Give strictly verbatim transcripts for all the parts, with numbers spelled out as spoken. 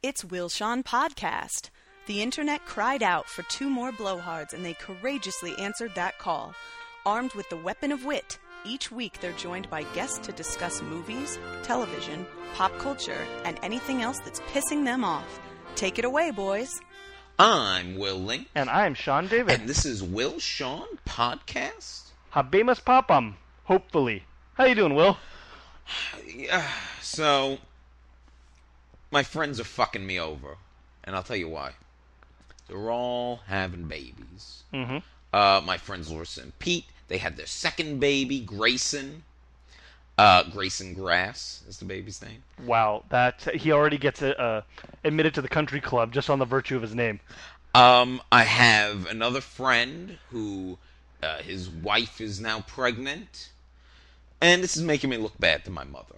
It's Wilshon Podcast. The internet cried out for two more blowhards, and they courageously answered that call. Armed with the weapon of wit, each week they're joined by guests to discuss movies, television, pop culture, and anything else that's pissing them off. Take it away, boys. I'm Will Link. And I'm Sean David. And this is Wilshon Podcast. Habemus Papam, hopefully. How you doing, Will? Yeah, so, my friends are fucking me over. And I'll tell you why. They're all having babies. Mm-hmm. Uh, my friends Larissa and Pete, they had their second baby, Grayson. Uh, Grayson Grass is the baby's name. Wow, that he already gets uh, admitted to the country club just on the virtue of his name. Um, I have another friend who, uh, his wife is now pregnant. And this is making me look bad to my mother.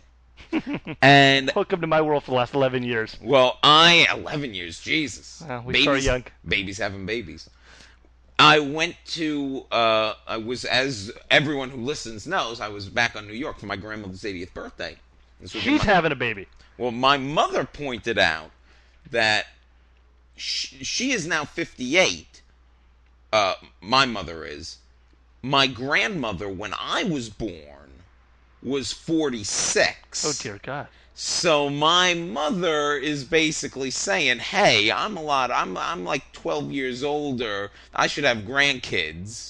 And welcome to my world for the last eleven years. Well, I eleven years, Jesus. Uh, we babies, start young. Babies having babies. I went to. Uh, I was, as everyone who listens knows, I was back on New York for my grandmother's eightieth birthday. She's my, having a baby. Well, my mother pointed out that she, she is now fifty-eight. Uh, my mother is. My grandmother, when I was born, was forty-six. Oh, dear God. So my mother is basically saying, hey, I'm a lot, I'm I'm like twelve years older, I should have grandkids.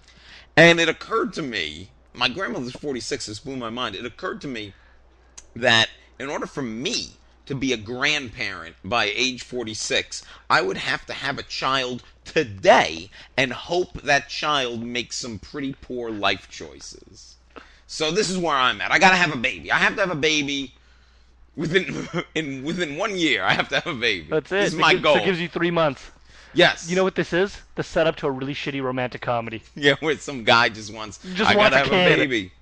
And it occurred to me, my grandmother's forty-six, this blew my mind, it occurred to me that in order for me to be a grandparent by age forty-six, I would have to have a child today and hope that child makes some pretty poor life choices. So this is where I'm at. I gotta have a baby. I have to have a baby within in within one year. I have to have a baby. That's it. This is my gives, goal. So it gives you three months. Yes. You know what this is? The setup to a really shitty romantic comedy. Yeah, where some guy just wants. Just I wants gotta a have kid. a baby.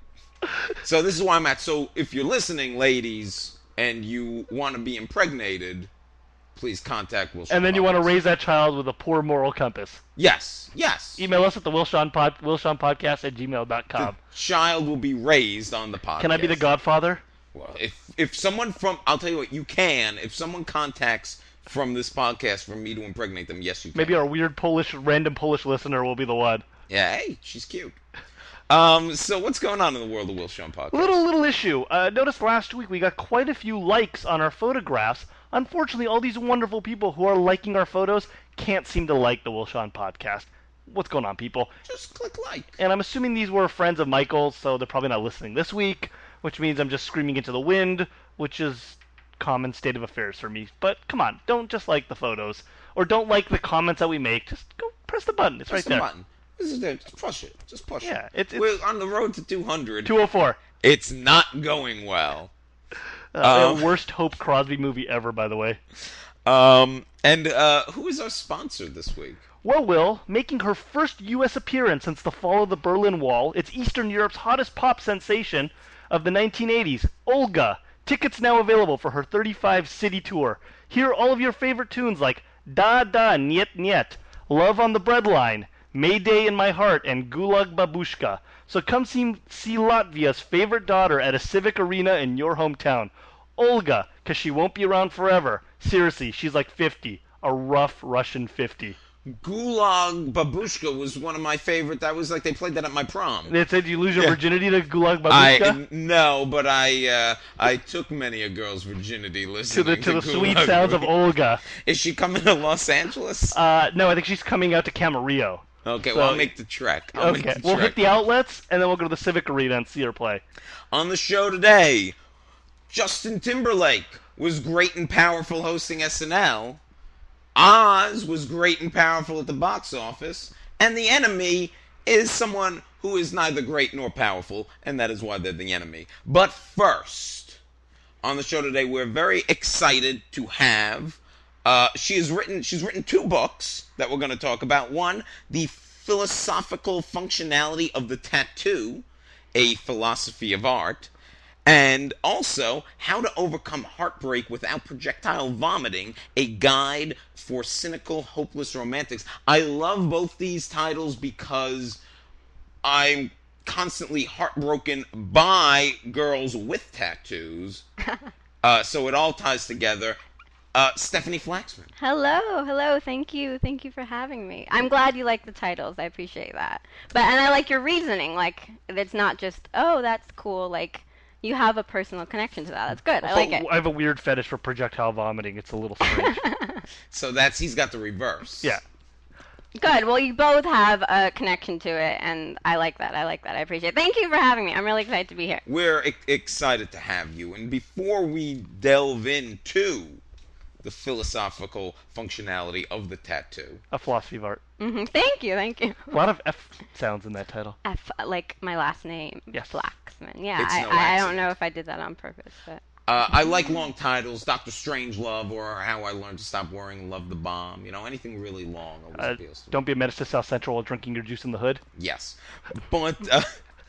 So this is where I'm at. So if you're listening, ladies, and you want to be impregnated, please contact Wilshon. And then you want to raise that child with a poor moral compass. Yes, yes. Email us at the Wilshon pod, Wilshon Podcast at gmail dot com. The child will be raised on the podcast. Can I be the godfather? Well, if if someone from, I'll tell you what, you can. If someone contacts from this podcast for me to impregnate them, yes, you can. Maybe our weird Polish, random Polish listener will be the one. Yeah, hey, she's cute. Um, so what's going on in the world of Wilshon Podcast? Little, little issue. Uh, noticed last week we got quite a few likes on our photographs. Unfortunately, all these wonderful people who are liking our photos can't seem to like the Wilshon Podcast. What's going on, people? Just click like. And I'm assuming these were friends of Michael's, so they're probably not listening this week, which means I'm just screaming into the wind, which is common state of affairs for me. But come on, don't just like the photos, or don't like the comments that we make. Just go press the button. It's press right the there. Button. This is there. Just push it. Just push yeah, it. It's, it's We're on the road to two hundred. two oh four. It's not going well. Uh, um, worst Hope Crosby movie ever, by the way. Um, and uh, who is our sponsor this week? Well, Will, making her first U S appearance since the fall of the Berlin Wall, it's Eastern Europe's hottest pop sensation of the nineteen eighties, Olga. Tickets now available for her thirty-five city tour. Hear all of your favorite tunes like Da Da Niet Niet, Love on the Breadline, Mayday in My Heart, and Gulag Babushka. So come see, see Latvia's favorite daughter at a civic arena in your hometown. Olga, because she won't be around forever. Seriously, she's like fifty. A rough Russian fifty. Gulag Babushka was one of my favorite. That was like they played that at my prom. They said you lose your Yeah. virginity to Gulag Babushka? I no, but I uh, I took many a girl's virginity to listening the to, to the Gulag sweet sounds of Olga. Is she coming to Los Angeles? Uh, no, I think she's coming out to Camarillo. Okay, so- well I'll make the trek. I'll Okay, make the we'll trek. hit the outlets, and then we'll go to the Civic Arena and see her play. On the show today, Justin Timberlake was great and powerful hosting S N L. Oz was great and powerful at the box office. And the enemy is someone who is neither great nor powerful, and that is why they're the enemy. But first, on the show today, we're very excited to have... Uh, she has written. She's written two books that we're going to talk about. One, The Philosophical Functionality of the Tattoo, a Philosophy of Art. And also, How to Overcome Heartbreak Without Projectile Vomiting, a Guide for Cynical, Hopeless Romantics. I love both these titles because I'm constantly heartbroken by girls with tattoos. uh, so it all ties together. uh, Stephanie Flaxman. Hello, hello. Thank you, thank you for having me. I'm glad you like the titles. I appreciate that. But and I like your reasoning. Like it's not just oh, that's cool. Like you have a personal connection to that. That's good. I like it. I have a weird fetish for projectile vomiting. It's a little strange. So that's he's got the reverse. Yeah. Good. Well, you both have a connection to it, and I like that. I like that. I appreciate it. Thank you for having me. I'm really excited to be here. We're e- excited to have you. And before we delve into the philosophical functionality of the tattoo. A philosophy of art. hmm Thank you. Thank you. A lot of F sounds in that title. F, like my last name. Yes. Flaxman. Yeah, It's I, no I, I accident. don't know if I did that on purpose, but. Uh, I like long titles, Doctor Strangelove, or How I Learned to Stop Worrying, Love the Bomb. You know, anything really long always Uh, appeals to me. don't be a menace to South Central while drinking your juice in the hood. Yes. But uh,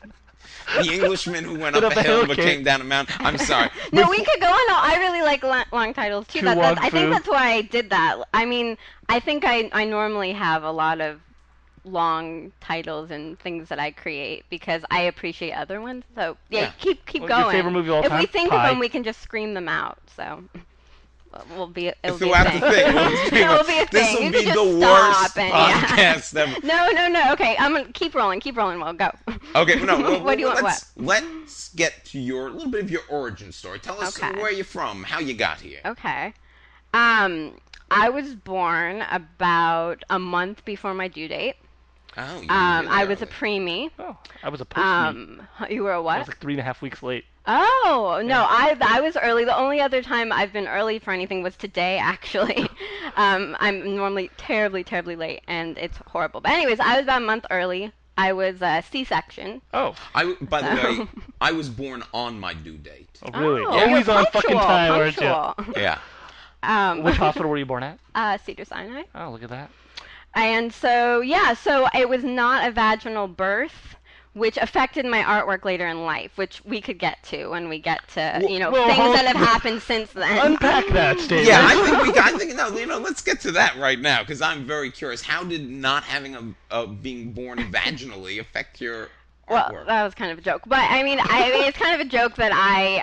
the Englishman who went Get up, up a a hill hill, but Kate. came down a mountain. I'm sorry. No, Before- we could go on. No, I really like long, long titles too. That, that's, I Chu-Wang think Fu. that's why I did that. I mean, I think I, I normally have a lot of long titles and things that I create because I appreciate other ones. So yeah, Yeah. keep keep What's your going. favorite movie of all if we time? think Pie. of them, we can just scream them out. So we'll be it'll be a Throughout thing. the thing. We'll It'll be a this thing. will You be can the just worst stop and- yeah. podcast ever. No, no, no. Okay, I'm gonna keep rolling. Keep rolling. We'll go. Okay, no. Well, What do you want, Let's, let's get to your a little bit of your origin story. Tell us Okay. where you're from, how you got here. Okay. Um, I was born about a month before my due date. Oh, you Um, really I was a early. preemie. Oh, I was a post Um, you were a I what? was like three and a half weeks late. Oh no, I I was early. The only other time I've been early for anything was today, actually. um, I'm normally terribly, terribly late, and it's horrible. But anyways, I was about a month early. I was a C-section. Oh, I, by the So- way, I was born on my due date. oh really? Oh, Always you're on fucking punctual, time, aren't you? punctual. Yeah. Um, Which hospital were you born at? uh, Cedar Sinai. Oh, look at that. And so, yeah, so it was not a vaginal birth, which affected my artwork later in life, which we could get to when we get to, you know, well, things hold- that have happened since then. Unpack that statement. Yeah, I think we. I think no. You know, let's get to that right now because I'm very curious. How did not having a, a being born vaginally affect your Well, artwork? that was kind of a joke, but I mean, I mean, it's kind of a joke that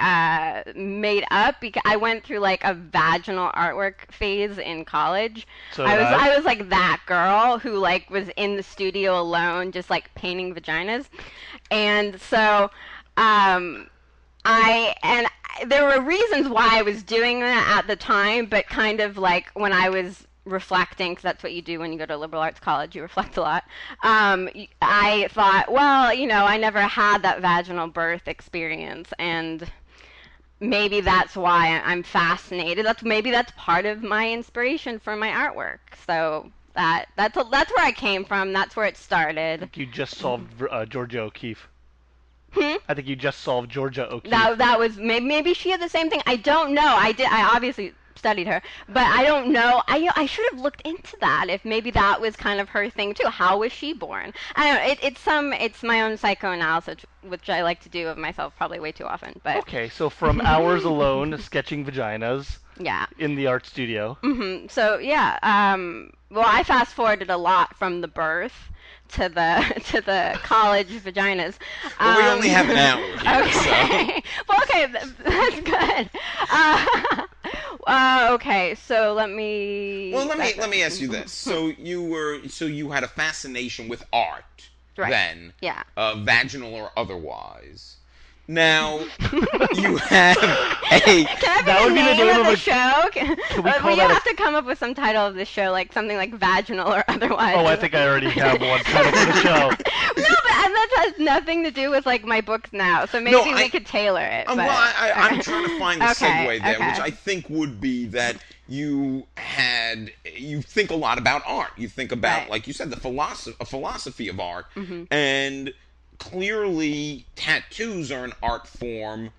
I uh, made up because I went through like a vaginal artwork phase in college. So I was, did I. I was like that girl who like was in the studio alone, just like painting vaginas, and so, um, I and I- there were reasons why I was doing that at the time, but kind of like when I was reflecting, because that's what you do when you go to a liberal arts college, you reflect a lot. Um, y- I thought, well, you know, I never had that vaginal birth experience, and maybe that's why I- I'm fascinated. That's maybe that's part of my inspiration for my artwork. So that that's a, that's where I came from. That's where it started. You just solved uh, Georgia O'Keeffe. Hmm? I think you just solved Georgia O'Keeffe. That that was maybe, maybe she had the same thing. I don't know. I did. I obviously studied her, but I don't know. I I should have looked into that. If maybe that was kind of her thing too. How was she born? I don't know. It, it's some. It's my own psychoanalysis, which I like to do of myself probably way too often. But Okay, so from hours alone sketching vaginas yeah. in the art studio. hmm So yeah. Um. Well, I fast forwarded a lot from the birth to the to the college vaginas. Well, we Um, only have an hour here, so. Okay. Well, okay, th- that's good. Uh, uh, okay, so let me. Well, let me let me ask you this. So you were so you had a fascination with art Right. then, Yeah. uh, vaginal or otherwise. Now you have a. Can I That be would the be the name, name of of the a- show? Can, we uh, call we that a- have to come up with some title of the show, like something like vaginal or otherwise. Oh, I think I already have one title for the show. No, but and that has nothing to do with like my books now. So maybe No, we I- could tailor it. Um, but, well, I, I, I'm trying to find the Okay, segue there, okay. which I think would be that you had you think a lot about art. You think about, Right. Mm-hmm. like you said, the philosophy, a philosophy of art, and clearly tattoos are an art form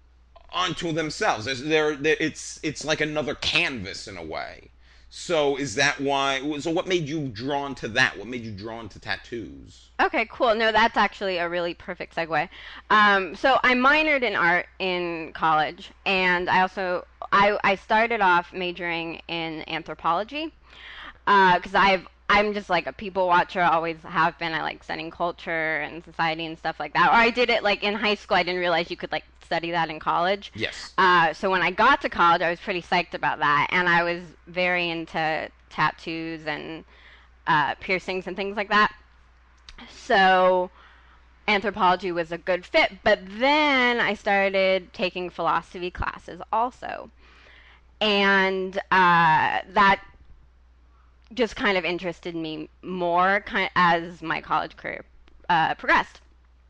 unto themselves. There's- They're, they're, it's it's like another canvas in a way. So is that why? So what made you drawn to that? What made you drawn to tattoos? Okay, cool. No, that's actually a really perfect segue. Um, so I minored in art in college, and I also I, I started off majoring in anthropology because I've I'm just like a people watcher, always have been. I like studying culture and society and stuff like that. Or I did it like in high school. I didn't realize you could like study that in college. Yes. Uh, so when I got to college, I was pretty psyched about that, and I was very into tattoos and uh, piercings and things like that. So anthropology was a good fit. But then I started taking philosophy classes also, and uh, that just kind of interested me more kind of as my college career uh, progressed.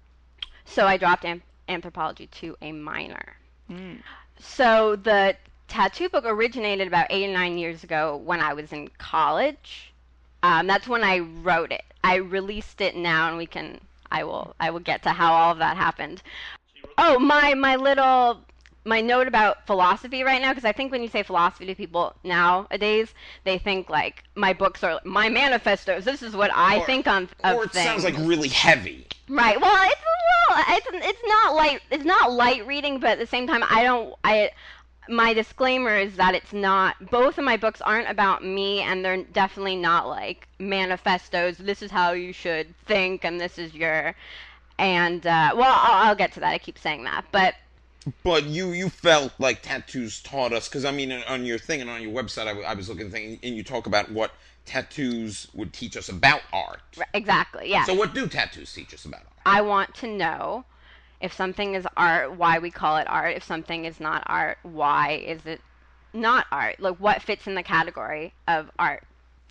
So I dropped an- anthropology to a minor. Mm. So the tattoo book originated about eight or nine years ago when I was in college. Um, that's when I wrote it. I released it now, and we can. I will. I will get to how all of that happened. Oh, my my little. My note about philosophy right now, because I think when you say philosophy to people nowadays, they think like my books are my manifestos. This is what I Or- think on of Or it things. sounds like really heavy. Right. Well, it's a little. It's it's not light. It's not light reading, but at the same time, I don't. I. My disclaimer is that it's not. Both of my books aren't about me, and they're definitely not like manifestos. This is how you should think, and this is your. And uh, well, I'll, I'll get to that. I keep saying that, but. But you, you felt like tattoos taught us, because I mean, on your thing and on your website, I, w- I was looking at the thing, and you talk about what tattoos would teach us about art. Exactly. Yeah. So what do tattoos teach us about art? I want to know if something is art, why we call it art. If something is not art, why is it not art? Like, what fits in the category of art?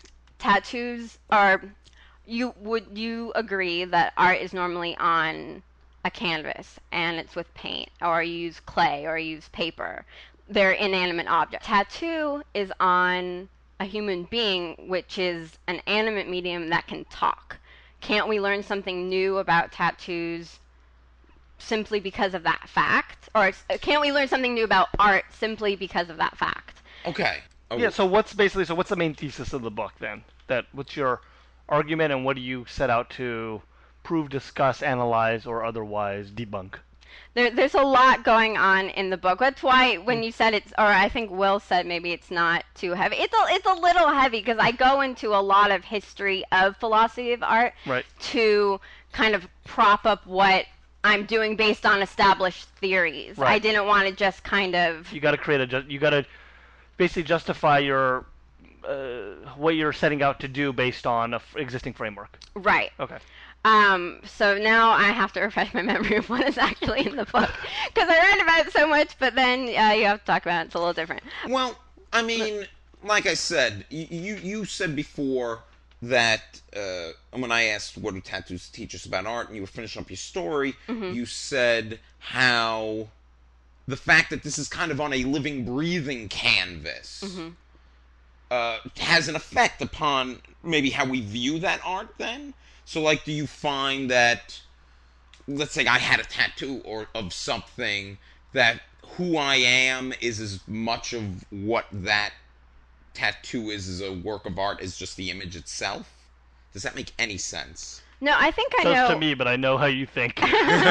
Tattoos are. You would you agree that art is normally on a canvas and it's with paint, or you use clay, or you use paper? They're inanimate objects. Tattoo is on a human being, which is an animate medium that can talk. Can't we learn something new about tattoos simply because of that fact? Or can't we learn something new about art simply because of that fact? Okay. Oh, Yeah, so what's basically so what's the main thesis of the book then? That what's your argument, and what do you set out to prove, discuss, analyze, or otherwise debunk? There, there's a lot going on in the book. That's why when you said it's, or I think Will said maybe it's not too heavy. It's a, it's a little heavy because I go into a lot of history of philosophy of art Right. to kind of prop up what I'm doing based on established theories. Right. I didn't want to just kind of. You got to create a ju- you got to basically justify your uh, what you're setting out to do based on a f- existing framework. Right. Okay. Um, so now I have to refresh my memory of what is actually in the book, because I read about it so much, but then uh, you have to talk about it. It's a little different. Well, I mean, like I said, y- you you said before that uh, when I asked what do tattoos teach us about art, and you were finishing up your story, Mm-hmm. you said how the fact that this is kind of on a living, breathing canvas Mm-hmm. uh, has an effect upon maybe how we view that art then? So, like, do you find that, let's say I had a tattoo or of something, that who I am is as much of what that tattoo is as a work of art as just the image itself? Does that make any sense? No, I think I Does know. to me, but I know how you think.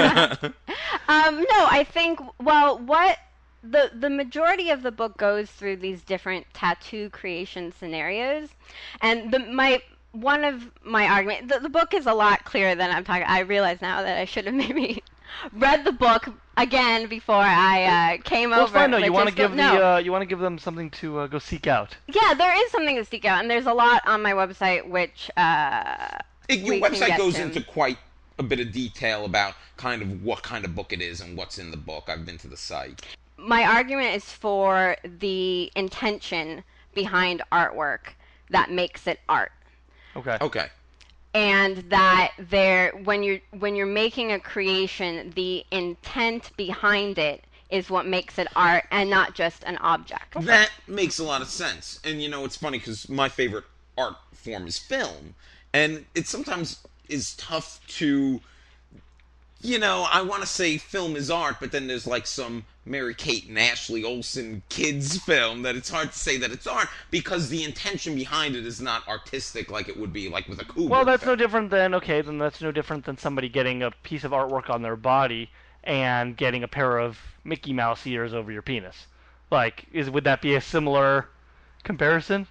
Um, no, I think, well, what the the majority of the book goes through these different tattoo creation scenarios, and the my one of my argument, the, the book is a lot clearer than I'm talking. I realize now that I should have maybe read the book again before I uh, came Well, it's over. fine. No, you want to logistical- give no. the uh, you want to give them something to uh, go seek out. Yeah, there is something to seek out, and there's a lot on my website which uh, It, your we can website get goes to. into quite a bit of detail about kind of what kind of book it is and what's in the book. I've been to the site. My argument is for the intention behind artwork that makes it art. Okay. Okay. And that there when you're when you're making a creation, the intent behind it is what makes it art and not just an object. That makes a lot of sense. And, you know, it's funny because my favorite art form is film. And it sometimes is tough to, you know, I want to say film is art, but then there's like some Mary-Kate and Ashley Olsen kids film that it's hard to say that it's art because the intention behind it is not artistic like it would be like with a Kubrick Well, that's no film. different than okay. Then that's no different than somebody getting a piece of artwork on their body and getting a pair of Mickey Mouse ears over your penis. Like, is would that be a similar comparison?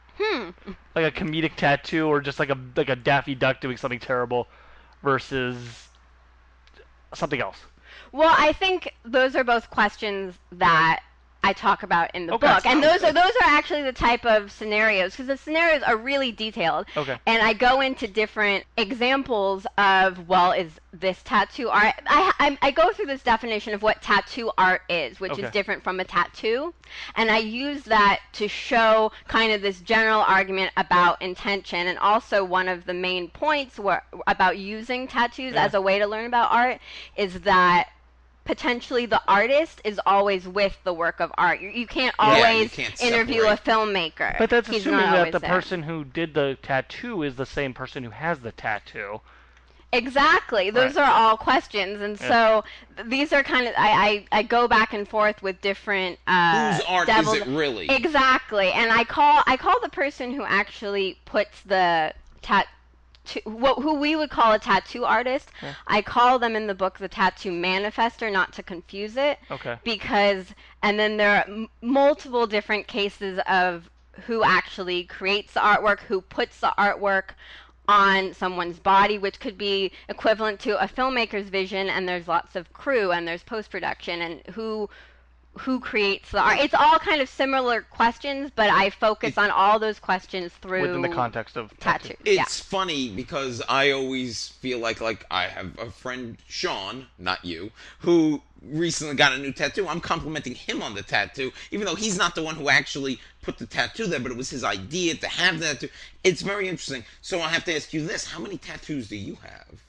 Hmm. Like a comedic tattoo, or just like a like a Daffy Duck doing something terrible, versus something else. Well, I think those are both questions that I talk about in the Okay. book, and Oh, those good. are those are actually the type of scenarios, because the scenarios are really detailed. Okay. And I go into different examples of, well, is this tattoo art? I I, I go through this definition of what tattoo art is, which Okay. is different from a tattoo, and I use that to show kind of this general argument about intention, and also one of the main points were about using tattoos Yeah. as a way to learn about art is that potentially the artist is always with the work of art. You, you can't Yeah, you always can't interview separate. a filmmaker. But that's He's assuming not that always the there. person who did the tattoo is the same person who has the tattoo. Exactly. Those Right. are all questions, and Yeah. so th- these are kind of I, I, I go back and forth with different. Uh, Whose art devil- is it really? Exactly, and I call I call the person who actually puts the tat. What, who we would call a tattoo artist, Yeah. I call them in the book the tattoo manifester, not to confuse it. Okay. Because, and then there are m- multiple different cases of who actually creates the artwork, who puts the artwork on someone's body, which could be equivalent to a filmmaker's vision, and there's lots of crew, and there's post-production, and who who creates the art. It's all kind of similar questions, but I focus It- on all those questions through Within the context of tattoo. tattoo. Yeah. It's funny because I always feel like like I have a friend, Sean, not you, who recently got a new tattoo. I'm complimenting him on the tattoo, even though he's not the one who actually put the tattoo there, but it was his idea to have the tattoo. It's very interesting. So I have to ask you this: how many tattoos do you have?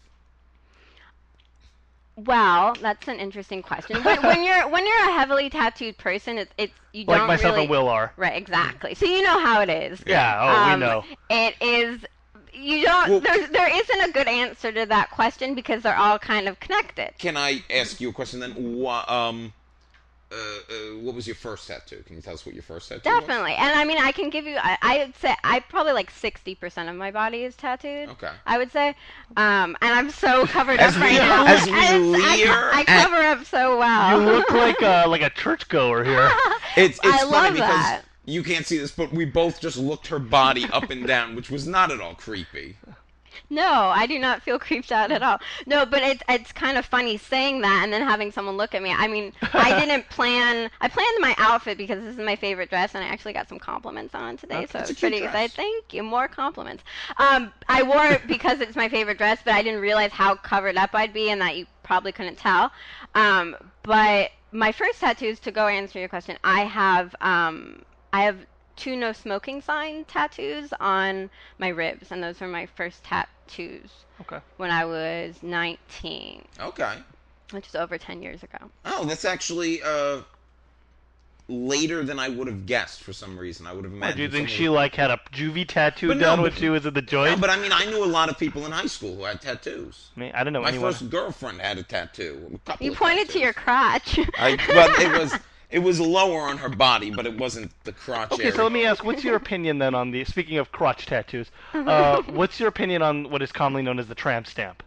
Well, that's an interesting question. When, when you're when you're a heavily tattooed person, it's it's you Like don't myself really, and Will are. Right, exactly. So you know how it is. Yeah, oh, we Um, know. It is. You don't. Well- there there isn't a good answer to that question because they're all kind of connected. Can I ask you a question then? Wha- um, uh, uh, what was your first tattoo? Can you tell us what your first tattoo was? Definitely, and I mean, I can give you. I, I'd say I probably like sixty percent of my body is tattooed. Okay. I would say, um, and I'm so covered As up we- right now. as we And it's- I, leer I at- cover up so well. You look like a, like a churchgoer here. It's it's I funny love because that. you can't see this, but we both just looked her body up and down, which was not at all creepy. No, I do not feel creeped out at all. No, but it's it's kind of funny saying that and then having someone look at me. I mean, I didn't plan. I planned my outfit because this is my favorite dress, and I actually got some compliments on it today, so I It's a was cute pretty dress. excited. Thank you. More compliments. Um, I wore it because it's my favorite dress, but I didn't realize how covered up I'd be, and that you probably couldn't tell. Um, but my first tattoos, to go answer your question, I have um, I have two no smoking sign tattoos on my ribs, and those were my first tattoos Okay. when I was nineteen, Okay. which is over ten years ago. Oh, that's actually uh later than I would have guessed for some reason. I would have What, imagined. do you think someone she would- like had a juvie tattoo But no, done but- when she was at the No, joint? but I mean, I knew a lot of people in high school who had tattoos. I mean, I don't know My anyone. first girlfriend had a tattoo. A couple You of pointed to tattoos. your crotch. I, but it was it was lower on her body, but it wasn't the crotch Okay, area. so let me ask, what's your opinion then on the, speaking of crotch tattoos, uh, what's your opinion on what is commonly known as the tramp stamp?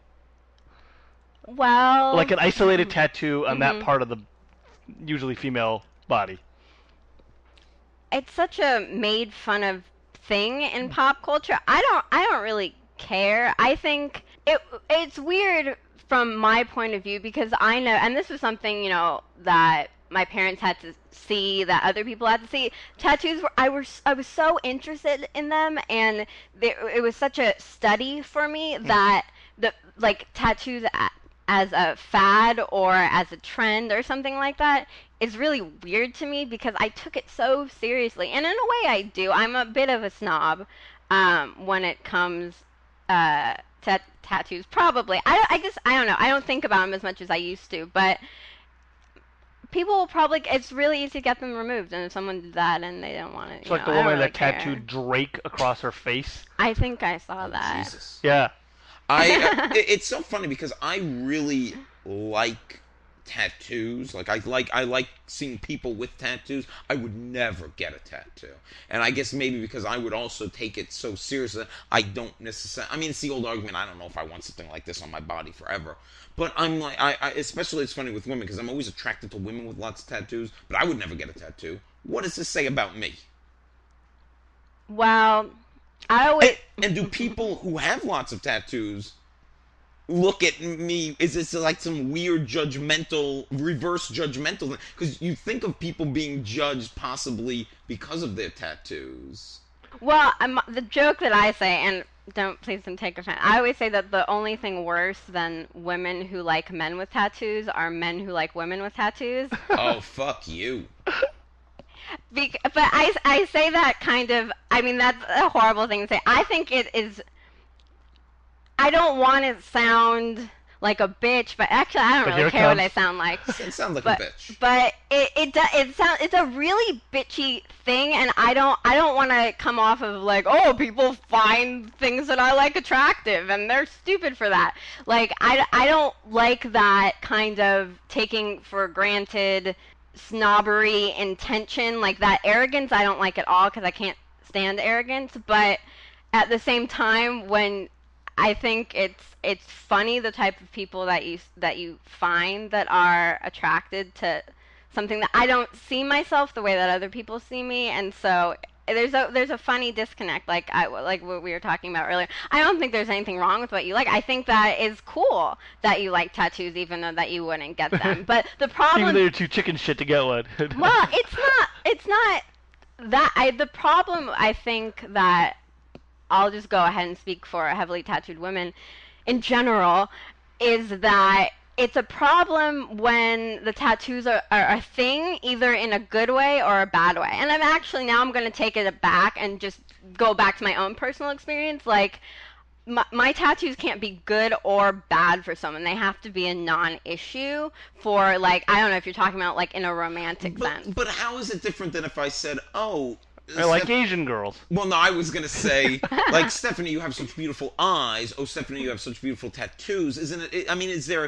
Well, Like an isolated tattoo on that Mhm. part of the usually female body. it's such a made fun of thing in pop culture. I don't I don't really care. I think it it's weird from my point of view because I know, and this was something, you know, that my parents had to see, that other people had to see. Tattoos were I were I was so interested in them, and they, it was such a study for me that the like tattoos a- as a fad or as a trend or something like that is really weird to me because I took it so seriously, and in a way I do. I'm a bit of a snob um, when it comes uh, to tattoos. Probably, I, I just I don't know. I don't think about them as much as I used to, but people will probably. It's really easy to get them removed, and if someone did that and they don't want it, It's you like know, the I don't woman really that care. tattooed Drake across her face. I think I saw that. Jesus. Yeah. I uh, it, it's so funny because I really like tattoos. Like I like I like seeing people with tattoos. I would never get a tattoo, and I guess maybe because I would also take it so seriously. I don't necessarily. I mean, it's the old argument. I don't know if I want something like this on my body forever. But I'm like, I, I especially it's funny with women because I'm always attracted to women with lots of tattoos. But I would never get a tattoo. What does this say about me? Well, I always... And, and do people who have lots of tattoos look at me, is this like some weird judgmental, reverse judgmental thing? Because you think of people being judged possibly because of their tattoos. Well, um, the joke that I say, and don't please don't take offense, I always say that the only thing worse than women who like men with tattoos are men who like women with tattoos. Oh, fuck you. Be- but I, I say that kind of, I mean, that's a horrible thing to say. I think it is, I don't want to sound like a bitch, but actually I don't But really here it care what comes. I sound like. It sounds like But, a bitch. but it it do- it sounds it's a really bitchy thing, and I don't I don't want to come off of like, oh, people find things that I like attractive and they're stupid for that. Like I, I don't like that kind of taking for granted snobbery intention, like that arrogance. I don't like at all because I can't stand arrogance. But at the same time, when I think it's it's funny the type of people that you that you find that are attracted to something that I don't see myself the way that other people see me, and so there's a there's a funny disconnect, like I like what we were talking about earlier. I don't think there's anything wrong with what you like. I think that is cool that you like tattoos, even though that you wouldn't get them. But the problem, Even though you're too chicken shit to get one. well, it's not it's not that I the problem I think that I'll just go ahead and speak for heavily tattooed women in general, is that it's a problem when the tattoos are, are a thing, either in a good way or a bad way. And I'm actually, now I'm going to take it back and just go back to my own personal experience. Like, my, my tattoos can't be good or bad for someone. They have to be a non-issue for, like, I don't know if you're talking about, like, in a romantic sense. But, but how is it different than if I said, oh... I like Steph- Asian girls. Well, no, I was going to say, like, Stephanie, you have such beautiful eyes. Oh, Stephanie, you have such beautiful tattoos. Isn't it? I mean, is there...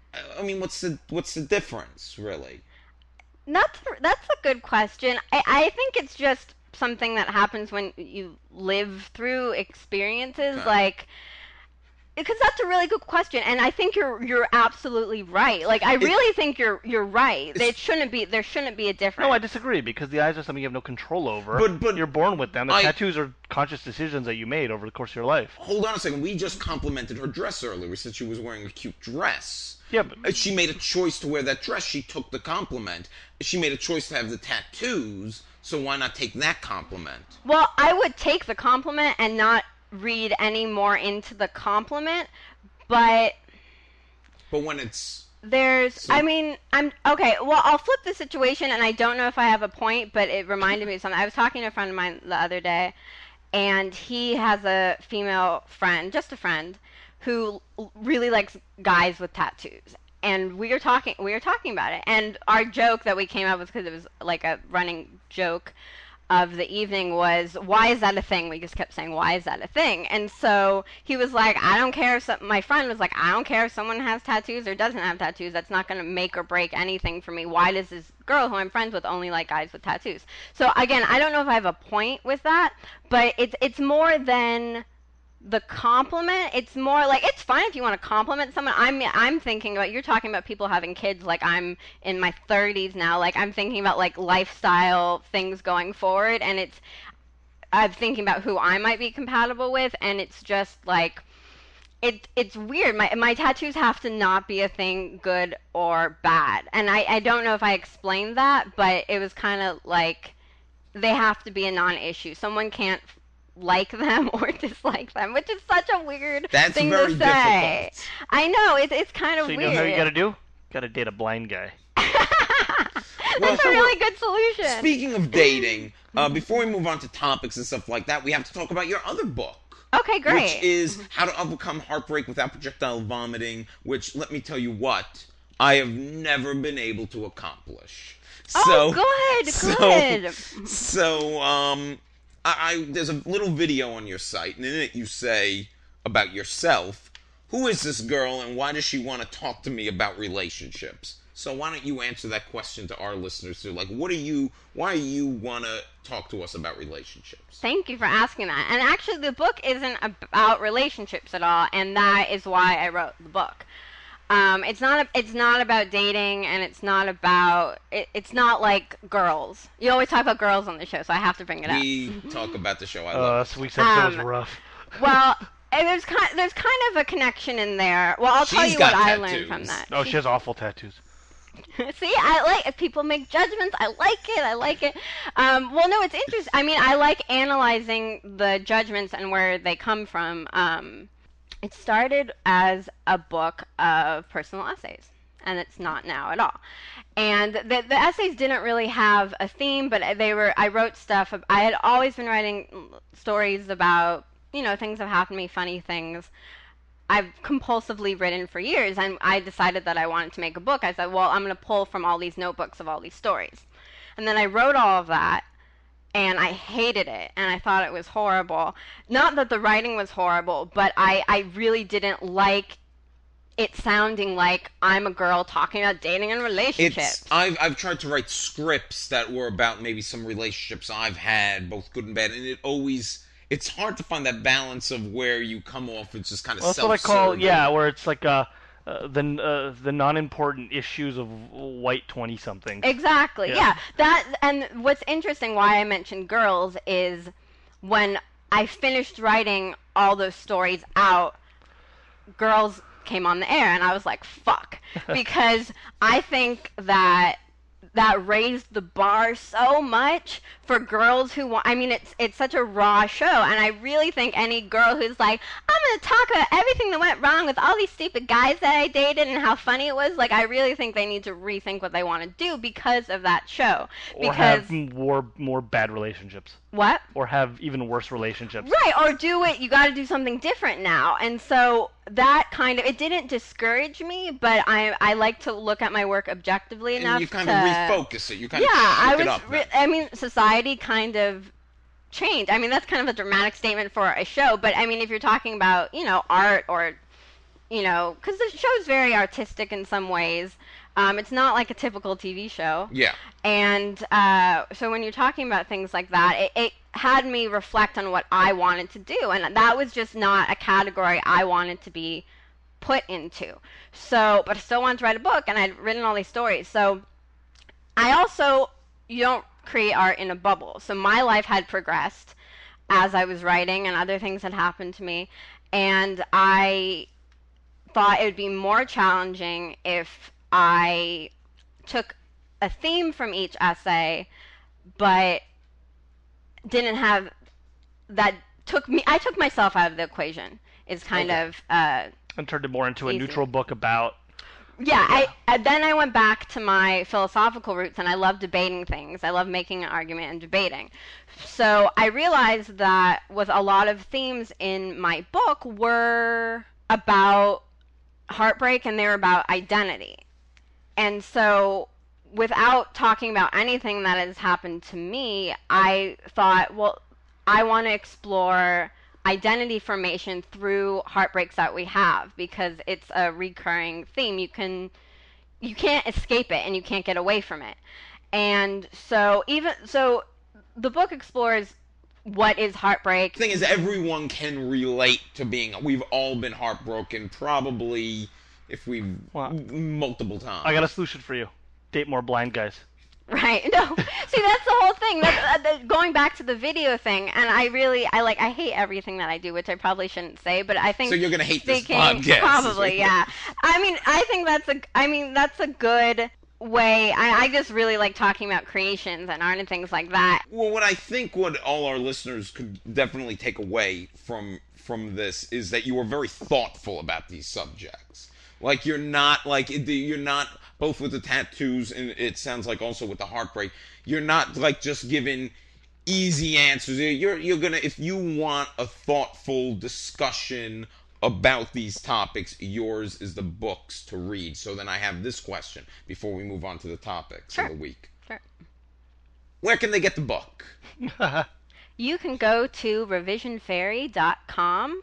I mean, what's the what's the difference, really? That's that's a good question. I, I think it's just something that happens when you live through experiences, Okay. like, because that's a really good question, and I think you're you're absolutely right. Like, I really think you're you're right. It's- It shouldn't be there shouldn't be a difference. No, I disagree, because the eyes are something you have no control over. But- but you're born with them. The I- tattoos are conscious decisions that you made over the course of your life. Hold on a second. We just complimented her dress earlier. We said she was wearing a cute dress. Yeah, but Uh, She made a choice to wear that dress. She took the compliment. She made a choice to have the tattoos, so why not take that compliment? Well, I would take the compliment and not read any more into the compliment, but But when it's... there's, So- I mean, I'm, okay, well, I'll flip the situation, and I don't know if I have a point, but it reminded me of something. I was talking to a friend of mine the other day, and he has a female friend, just a friend, who l- really likes guys with tattoos. And we were talking, we were talking about it, and our joke that we came up with, because it was like a running joke of the evening, was, why is that a thing? We just kept saying, why is that a thing? And so he was like, I don't care if some, my friend was like, I don't care if someone has tattoos or doesn't have tattoos. That's not going to make or break anything for me. Why does this girl who I'm friends with only like guys with tattoos? So again, I don't know if I have a point with that, but it's it's more than the compliment. It's more like, it's fine if you want to compliment someone. I'm I'm thinking about, you're talking about people having kids, like I'm in my thirties now, like I'm thinking about like lifestyle things going forward, and it's I'm thinking about who I might be compatible with, and it's just like it it's weird. My my tattoos have to not be a thing, good or bad. And I, I don't know if I explained that, but it was kind of like they have to be a non-issue. Someone can't like them or dislike them, which is such a weird That's thing very to say. difficult. I know, it's it's kind of so you weird. know how you gotta do? Gotta date a blind guy. Well, That's a really good solution. Speaking of dating, uh, before we move on to topics and stuff like that, we have to talk about your other book. Okay, great. Which is How to Overcome Heartbreak Without Projectile Vomiting, which, let me tell you what, I have never been able to accomplish. Oh, good, so, good. So, um, I, I there's a little video on your site, and in it you say about yourself, who is this girl and why does she want to talk to me about relationships? So why don't you answer that question to our listeners too? Like, what are you, why do you want to talk to us about relationships? Thank you for asking that. And actually, the book isn't about relationships at all, and that is why I wrote the book. Um, it's not a, it's not about dating, and it's not about it, it's not like Girls. You always talk about Girls on the show, so I have to bring it up. We talk about the show. I Uh, love this it. week's episode was Um, rough. Well, and there's kind there's kind of a connection in there. Well, I'll tell She's you what got I learned from tattoos. that. Oh, she has awful tattoos. See, I like if people make judgments. I like it. I like it. Um, well, no, it's interesting. I mean, I like analyzing the judgments and where they come from. Um, it started as a book of personal essays, and it's not now at all. And the, the essays didn't really have a theme, but they were. I wrote stuff. I had always been writing stories about, you know, things that happened to me, funny things. I've compulsively written for years, and I decided that I wanted to make a book. I said, well, I'm going to pull from all these notebooks of all these stories. And then I wrote all of that, and I hated it, and I thought it was horrible. Not that the writing was horrible, but I, I really didn't like it sounding like I'm a girl talking about dating and relationships. It's I've I've tried to write scripts that were about maybe some relationships I've had, both good and bad, and it always it's hard to find that balance of where you come off. It's just kind of Well, that's self-serving. what I call, yeah, where it's like uh, uh, the uh, the non-important issues of white twenty-somethings. Exactly. Yeah. Yeah. That and what's interesting why I mentioned Girls is when I finished writing all those stories out, Girls came on the air, and I was like, fuck, because I think that that raised the bar so much for girls who want. I mean, it's it's such a raw show, and I really think any girl who's like, I'm gonna talk about everything that went wrong with all these stupid guys that I dated and how funny it was. Like, I really think they need to rethink what they want to do because of that show. Or Because have more more bad relationships. what? Or have even worse relationships. Right, or do it, you got to do something different now. And so that kind of, it didn't discourage me, but I I like to look at my work objectively enough and you kind to... of refocus it. You kind yeah, of shake I it was, up. re- then. I mean, society kind of changed. I mean, that's kind of a dramatic statement for a show, but I mean, if you're talking about, you know, art or, you know, because the show's very artistic in some ways. Um, it's not like a typical T V show. Yeah. And uh, so when you're talking about things like that, it, it had me reflect on what I wanted to do. And that was just not a category I wanted to be put into. So, but I still wanted to write a book, and I'd written all these stories. So I also, you don't create art in a bubble. So my life had progressed as I was writing, and other things had happened to me. And I thought it would be more challenging if I took a theme from each essay, but didn't have that took me. I took myself out of the equation. Is kind Okay. of uh, And turned it more into a Easy. neutral book about. yeah. I and then I went back to my philosophical roots, and I love debating things. I love making an argument and debating. So I realized that with a lot of themes in my book were about heartbreak, and they were about identity. And so without talking about anything that has happened to me, I thought, well, I want to explore identity formation through heartbreaks that we have, because it's a recurring theme. You can you can't escape it, and you can't get away from it. And so even so the book explores what is heartbreak. The thing is, everyone can relate to being. We've all been heartbroken, probably, if we Well, multiple times. I got a solution for you. Date more blind guys. Right. No. See, that's the whole thing. That's, uh, the, going back to the video thing, and I really, I like, I hate everything that I do, which I probably shouldn't say, but I think So you're gonna hate this speaking- podcast. Probably, yeah. I mean, I think that's a, I mean, that's a good way. I, I just really like talking about creations and art and things like that. Well, what I think what all our listeners could definitely take away from from this is that you were very thoughtful about these subjects. Like, you're not like you're not both with the tattoos, and it sounds like also with the heartbreak. You're not like just giving easy answers. You're you're gonna, if you want a thoughtful discussion about these topics, yours is the books to read. So then I have this question before we move on to the topics Sure. of the week. Sure. Where can they get the book? You can go to revision fairy dot com.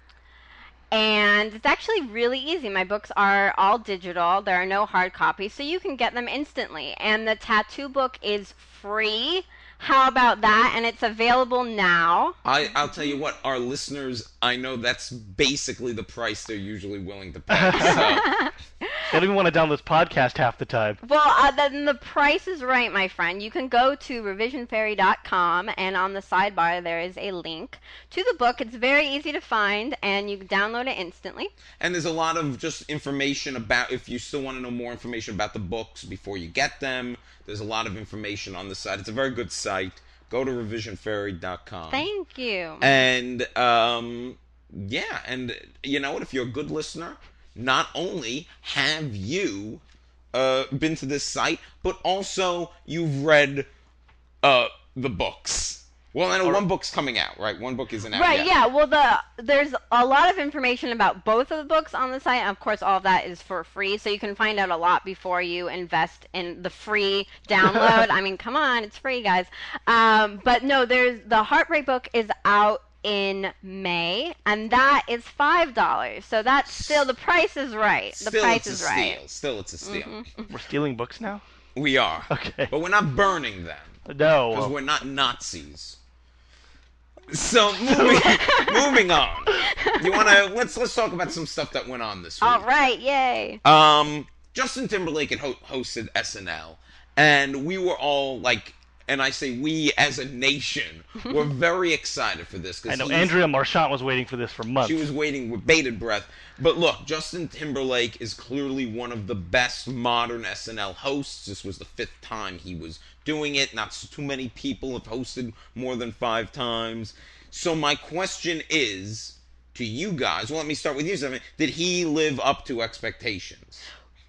And it's actually really easy. My books are all digital. There are no hard copies, so you can get them instantly. And the tattoo book is free. how about that? And it's available now. I, I'll tell you what, our listeners, I know that's basically the price they're usually willing to pay. So. They don't even want to download this podcast half the time. Well, uh, then the price is right, my friend. You can go to revision fairy dot com, and on the sidebar there is a link to the book. It's very easy to find, and you can download it instantly. And there's a lot of just information about, if you still want to know more information about the books before you get them, there's a lot of information on the site. It's a very good site. Go to revision fairy dot com. Thank you. And, um, yeah, and you know what? If you're a good listener, not only have you uh, been to this site, but also you've read uh, the books. Well, I know one book's coming out, right? One book isn't out Right, yet. yeah. Well, the there's a lot of information about both of the books on the site. And of course, all of that is for free, so you can find out a lot before you invest in the free download. I mean, come on, it's free, guys. Um, but no, there's the Heartbreak book is out in May, and that is five dollars. So that's still, the price is right. The Still, price it's is a right. steal. Still, it's a steal. Mm-hmm. We're stealing books now? We are. Okay. But we're not burning them. No. Because well, we're not Nazis. So, moving, moving on. You want to, let's let's talk about some stuff that went on this week. All right, yay. Um, Justin Timberlake had ho- hosted S N L, and we were all like, and I say we as a nation were very excited for this. I know he's- Andrea Marchant was waiting for this for months. She was waiting with bated breath. But look, Justin Timberlake is clearly one of the best modern S N L hosts. This was the fifth time he was doing it. Not too many people have hosted more than five times. So my question is to you guys, well, let me start with you, Stephanie. Did he live up to expectations?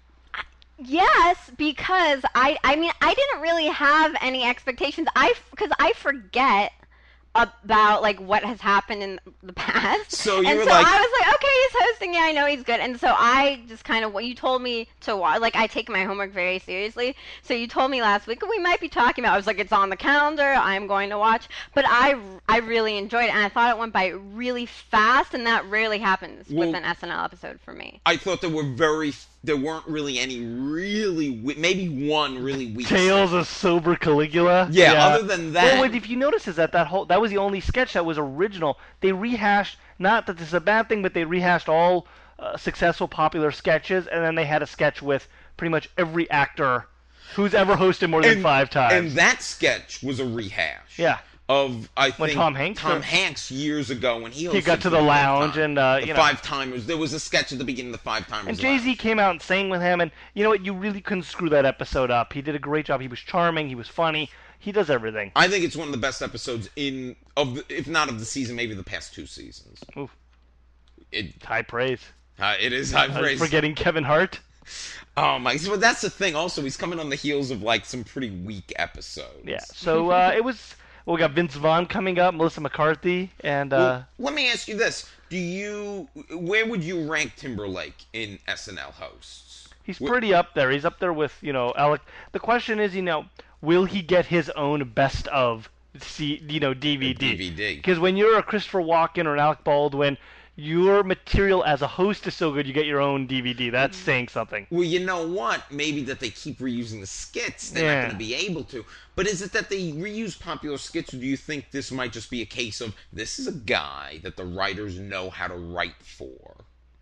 Yes, because I I mean I didn't really have any expectations. I because I forget about like what has happened in the past. So you and were so like- I was like, okay, he's hosting. Yeah, I know he's good. And so I just kind of what you told me to watch. Like I take my homework very seriously. So you told me last week we might be talking about. I was like, it's on the calendar. I'm going to watch. But I I really enjoyed it, and I thought it went by really fast, and that rarely happens Well, with an S N L episode for me. I thought there were very, there weren't really any really, we- maybe one really weak. Tales of Sober Caligula. Yeah, other than that- Well, what- if you notice is that that whole that was the only sketch that was original. They rehashed, not that this is a bad thing, but they rehashed all uh, successful popular sketches, and then they had a sketch with pretty much every actor who's ever hosted more than And- five times. And that sketch was a rehash. Yeah. Of I think When Tom Hanks- Tom Hanks years ago when he hosted He got to the for Five lounge Time. and, uh, the you know. Five Timers. There was a sketch at the beginning of the Five Timers. And Jay-Z Lounge. came out and sang with him, and you know what? You really couldn't screw that episode up. He did a great job. He was charming. He was funny. He does everything. I think it's one of the best episodes in of the, if not of the season, maybe the past two seasons. Oof. It High praise. uh, it is high Uh, praise. Forgetting Kevin Hart. Oh my! But that's the thing. Also, he's coming on the heels of like some pretty weak episodes. Yeah. So uh, it was. Well, we got Vince Vaughn coming up, Melissa McCarthy, and uh, Well, let me ask you this: Do you where would you rank Timberlake in S N L hosts? he's Wh- pretty up there. He's up there with you know Alec. The question is, you know, will he get his own best of C, you know, D V D? D V D. Because when you're a Christopher Walken or an Alec Baldwin, your material as a host is so good, you get your own D V D. That's saying something. Well, you know what? Maybe that they keep reusing the skits. They're Yeah. not going to be able to. But is it that they reuse popular skits, or do you think this might just be a case of this is a guy that the writers know how to write for?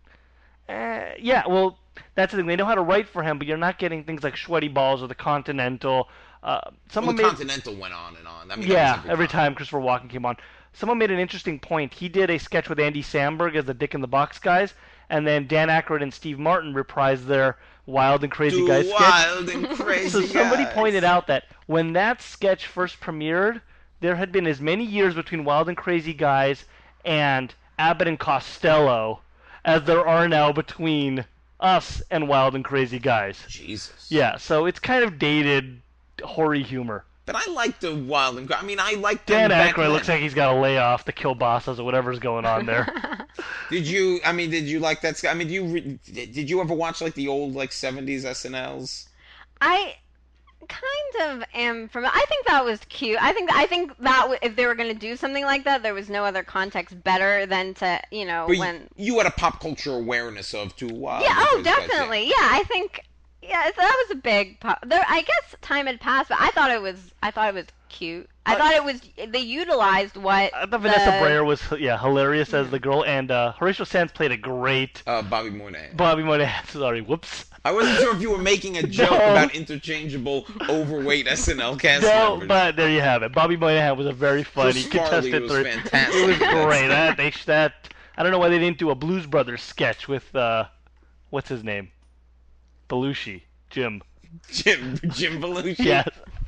Uh, yeah, well, that's the thing. They know how to write for him, but you're not getting things like Sweaty Balls or The Continental. Uh, Well, someone the made, Continental went on and on. I mean, that yeah, was every time Christopher Walken came on. Someone made an interesting point. He did a sketch with Andy Samberg as the Dick in the Box guys, and then Dan Aykroyd and Steve Martin reprised their Wild and Crazy Two Guys sketch. wild and crazy So somebody guys. pointed out that when that sketch first premiered, there had been as many years between Wild and Crazy Guys and Abbott and Costello as there are now between us and Wild and Crazy Guys. Jesus. Yeah, so it's kind of dated, hoary humor. But I like the wild and. I mean, I like Dan back Aykroyd then. looks like he's got a layoff, the kielbasa's or whatever's going on there. Did you? I mean, did you like that? sk- I mean, do you re- did you ever watch like the old like seventies S N Ls? I kind of am from. I think that was cute. I think I think that w- if they were going to do something like that, there was no other context better than to you know But when. you, you had a pop culture awareness of too wild. Yeah. Oh, and Crazy Guys, yeah. definitely. Yeah. I think. Yeah. So that was a big. Pop- there. I guess time had passed, but I thought it was. I thought it was cute. I Uh, thought it was they utilized what I thought Vanessa the- Breyer was yeah hilarious as the girl, and uh, Horatio Sands played a great Uh, Bobby Moynihan. Bobby Moynihan. Sorry, whoops. I wasn't sure if you were making a joke No. about interchangeable overweight S N L cast No, members. but there you have it. Bobby Moynihan was a very funny Chris Farley contestant. was through- fantastic. It was That's- great. That they that I don't know why they didn't do a Blues Brothers sketch with uh, what's his name, Belushi, Jim. Jim Jim Belushi. Yes.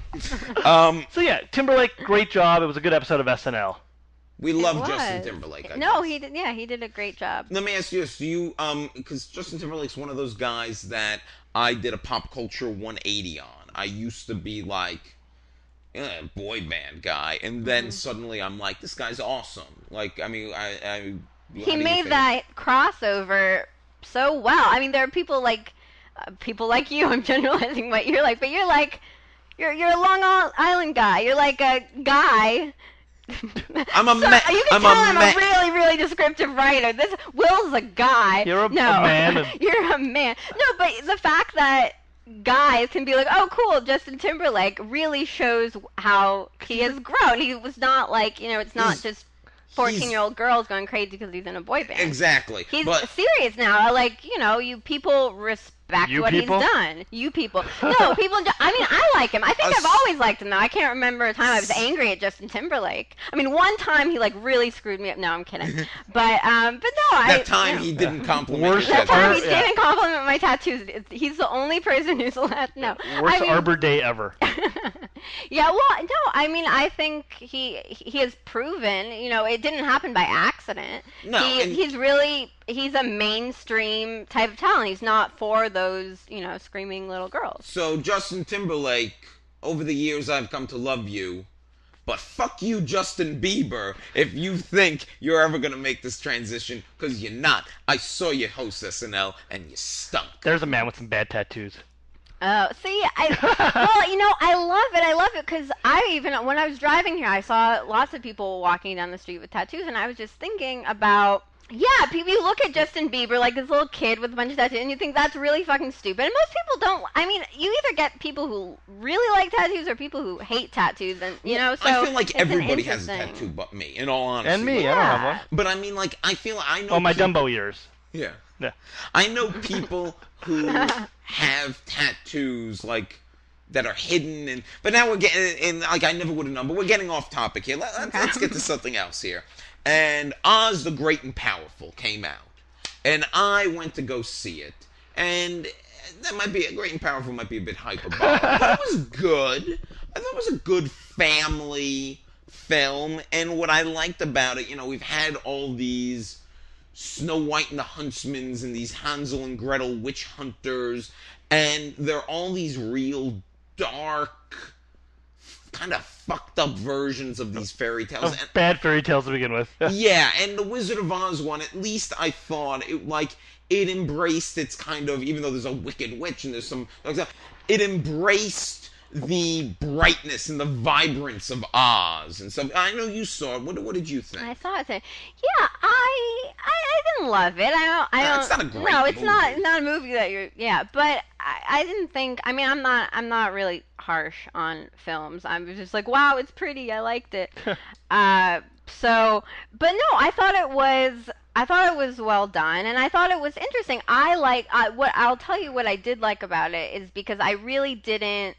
Um, So yeah, Timberlake, great job. It was a good episode of S N L. we It love was. Justin Timberlake. I No, guess. he did. Yeah, he did a great job. Let me ask you this: Do you, um, because Justin Timberlake's one of those guys that I did a pop culture one eighty on. I used to be like, eh, boy band guy, and then Mm-hmm. suddenly I'm like, this guy's awesome. Like, I mean, I, I how He do you made think? that crossover so well. I mean, there are people like uh, people like you. I'm generalizing what you're like, but you're like you're you're a Long Island guy. You're like a guy. I'm a So, ma- you can I'm tell a I'm ma- a really, really descriptive writer. This Will's a guy. You're a- no, a man and- you're a man. No, but the fact that guys can be like, oh, cool, Justin Timberlake really shows how he has grown. He was not like, you know, it's not He's- just fourteen-year-old girls going crazy because he's in a boy band. Exactly. He's but serious now. Like, you know, you people respect You what people? he's done. You people. No, people. ju- I mean, I like him. I think Us- I've always liked him, though. I can't remember a time I was angry at Justin Timberlake. I mean, one time he, like, really screwed me up. No, I'm kidding. But, um, but no, I... that time you know. he didn't compliment Worst your That tattoo. time Ar- he yeah. didn't compliment my tattoos. It's, he's the only person who's allowed... No. Worst I mean, Arbor Day ever. yeah, well, no, I mean, I think he he has proven, you know, it didn't happen by accident. No, he, and- he's really, he's a mainstream type of talent. He's not for those, you know, screaming little girls. So, Justin Timberlake, over the years I've come to love you, but fuck you, Justin Bieber, if you think you're ever gonna make this transition, because you're not. I saw you host S N L, and you stunk. There's a man with some bad tattoos. Oh, see, I well, you know, I love it. I love it because I even when I was driving here, I saw lots of people walking down the street with tattoos, and I was just thinking about. Yeah, people, you look at Justin Bieber, like this little kid with a bunch of tattoos, and you think that's really fucking stupid. And most people don't. I mean, you either get people who really like tattoos or people who hate tattoos, and you know. So I feel like it's an everybody has a interesting- tattoo but me, in all honesty. And me, Like, I don't Yeah. have one. But I mean, like, I feel I know. Oh, my people- Dumbo ears. Yeah. Yeah. I know people who have tattoos like that are hidden, and but now we're getting and like I never would have known. But we're getting off topic here. Let, let's, Okay. let's get to something else here. And Oz the Great and Powerful came out, and I went to go see it, and that might be Great and Powerful might be a bit hyperbolic, but it was good. I thought it was a good family film, and what I liked about it, you know, we've had all these Snow White and the Huntsmans and these Hansel and Gretel witch hunters, and they're all these real dark, kind of fucked up versions of these fairy tales. Of And- bad fairy tales to begin with. yeah, and the Wizard of Oz one, at least I thought it like it embraced its kind of, even though there's a wicked witch and there's some, it embraced the brightness and the vibrance of Oz and stuff. I know you saw it. What, what did you think? I saw it. Yeah, I, I I didn't love it. I don't. I No, don't. it's not a great No, it's movie. not. Not a movie that you're. Yeah, but I, I didn't think. I mean, I'm not. I'm not really harsh on films. I'm just like, wow, it's pretty. I liked it. uh, so, but no, I thought it was. I thought it was well done, and I thought it was interesting. I like. I, what I'll tell you what I did like about it is because I really didn't.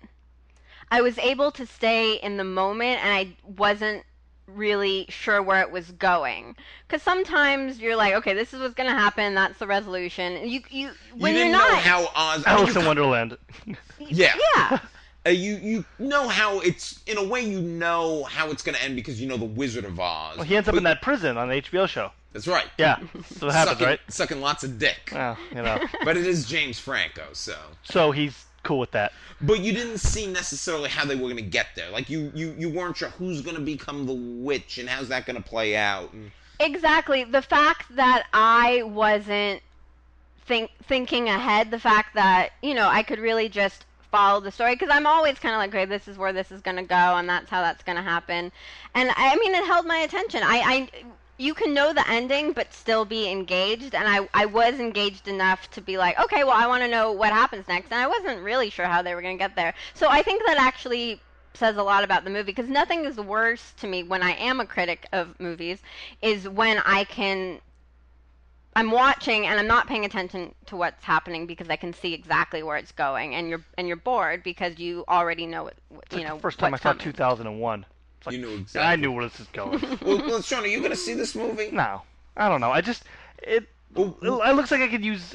I was able to stay in the moment, and I wasn't really sure where it was going. Because sometimes you're like, okay, this is what's going to happen. That's the resolution. You, you, when you are didn't not, know how Oz. I mean, Alice you in Wonderland. Yeah. yeah, Uh, you you know how it's in a way you know how it's going to end because you know the Wizard of Oz. Well, he ends up But- in that prison on the H B O show. That's right. Yeah, so it happens, sucking, right? Sucking lots of dick. Well, you know. But it is James Franco, so. So he's cool with that. But you didn't see necessarily how they were going to get there. Like you, you, you weren't sure who's going to become the witch and how's that going to play out. And exactly. The fact that I wasn't think thinking ahead, the fact that you know I could really just follow the story because I'm always kind of like, okay, this is where this is going to go, and that's how that's going to happen. And I mean, it held my attention. I, I you can know the ending but still be engaged, and I, I was engaged enough to be like, okay, well, I want to know what happens next, and I wasn't really sure how they were going to get there. So I think that actually says a lot about the movie, because nothing is worse to me when I am a critic of movies is when I can I'm watching and I'm not paying attention to what's happening because I can see exactly where it's going, and you're and you're bored because you already know what, what you like know. The first time I what's saw coming. two thousand one. It's like, You knew exactly. I knew where this is going. Well, well, Sean, are you going to see this movie? No, I don't know. I just it. Well, It, it looks like I could use.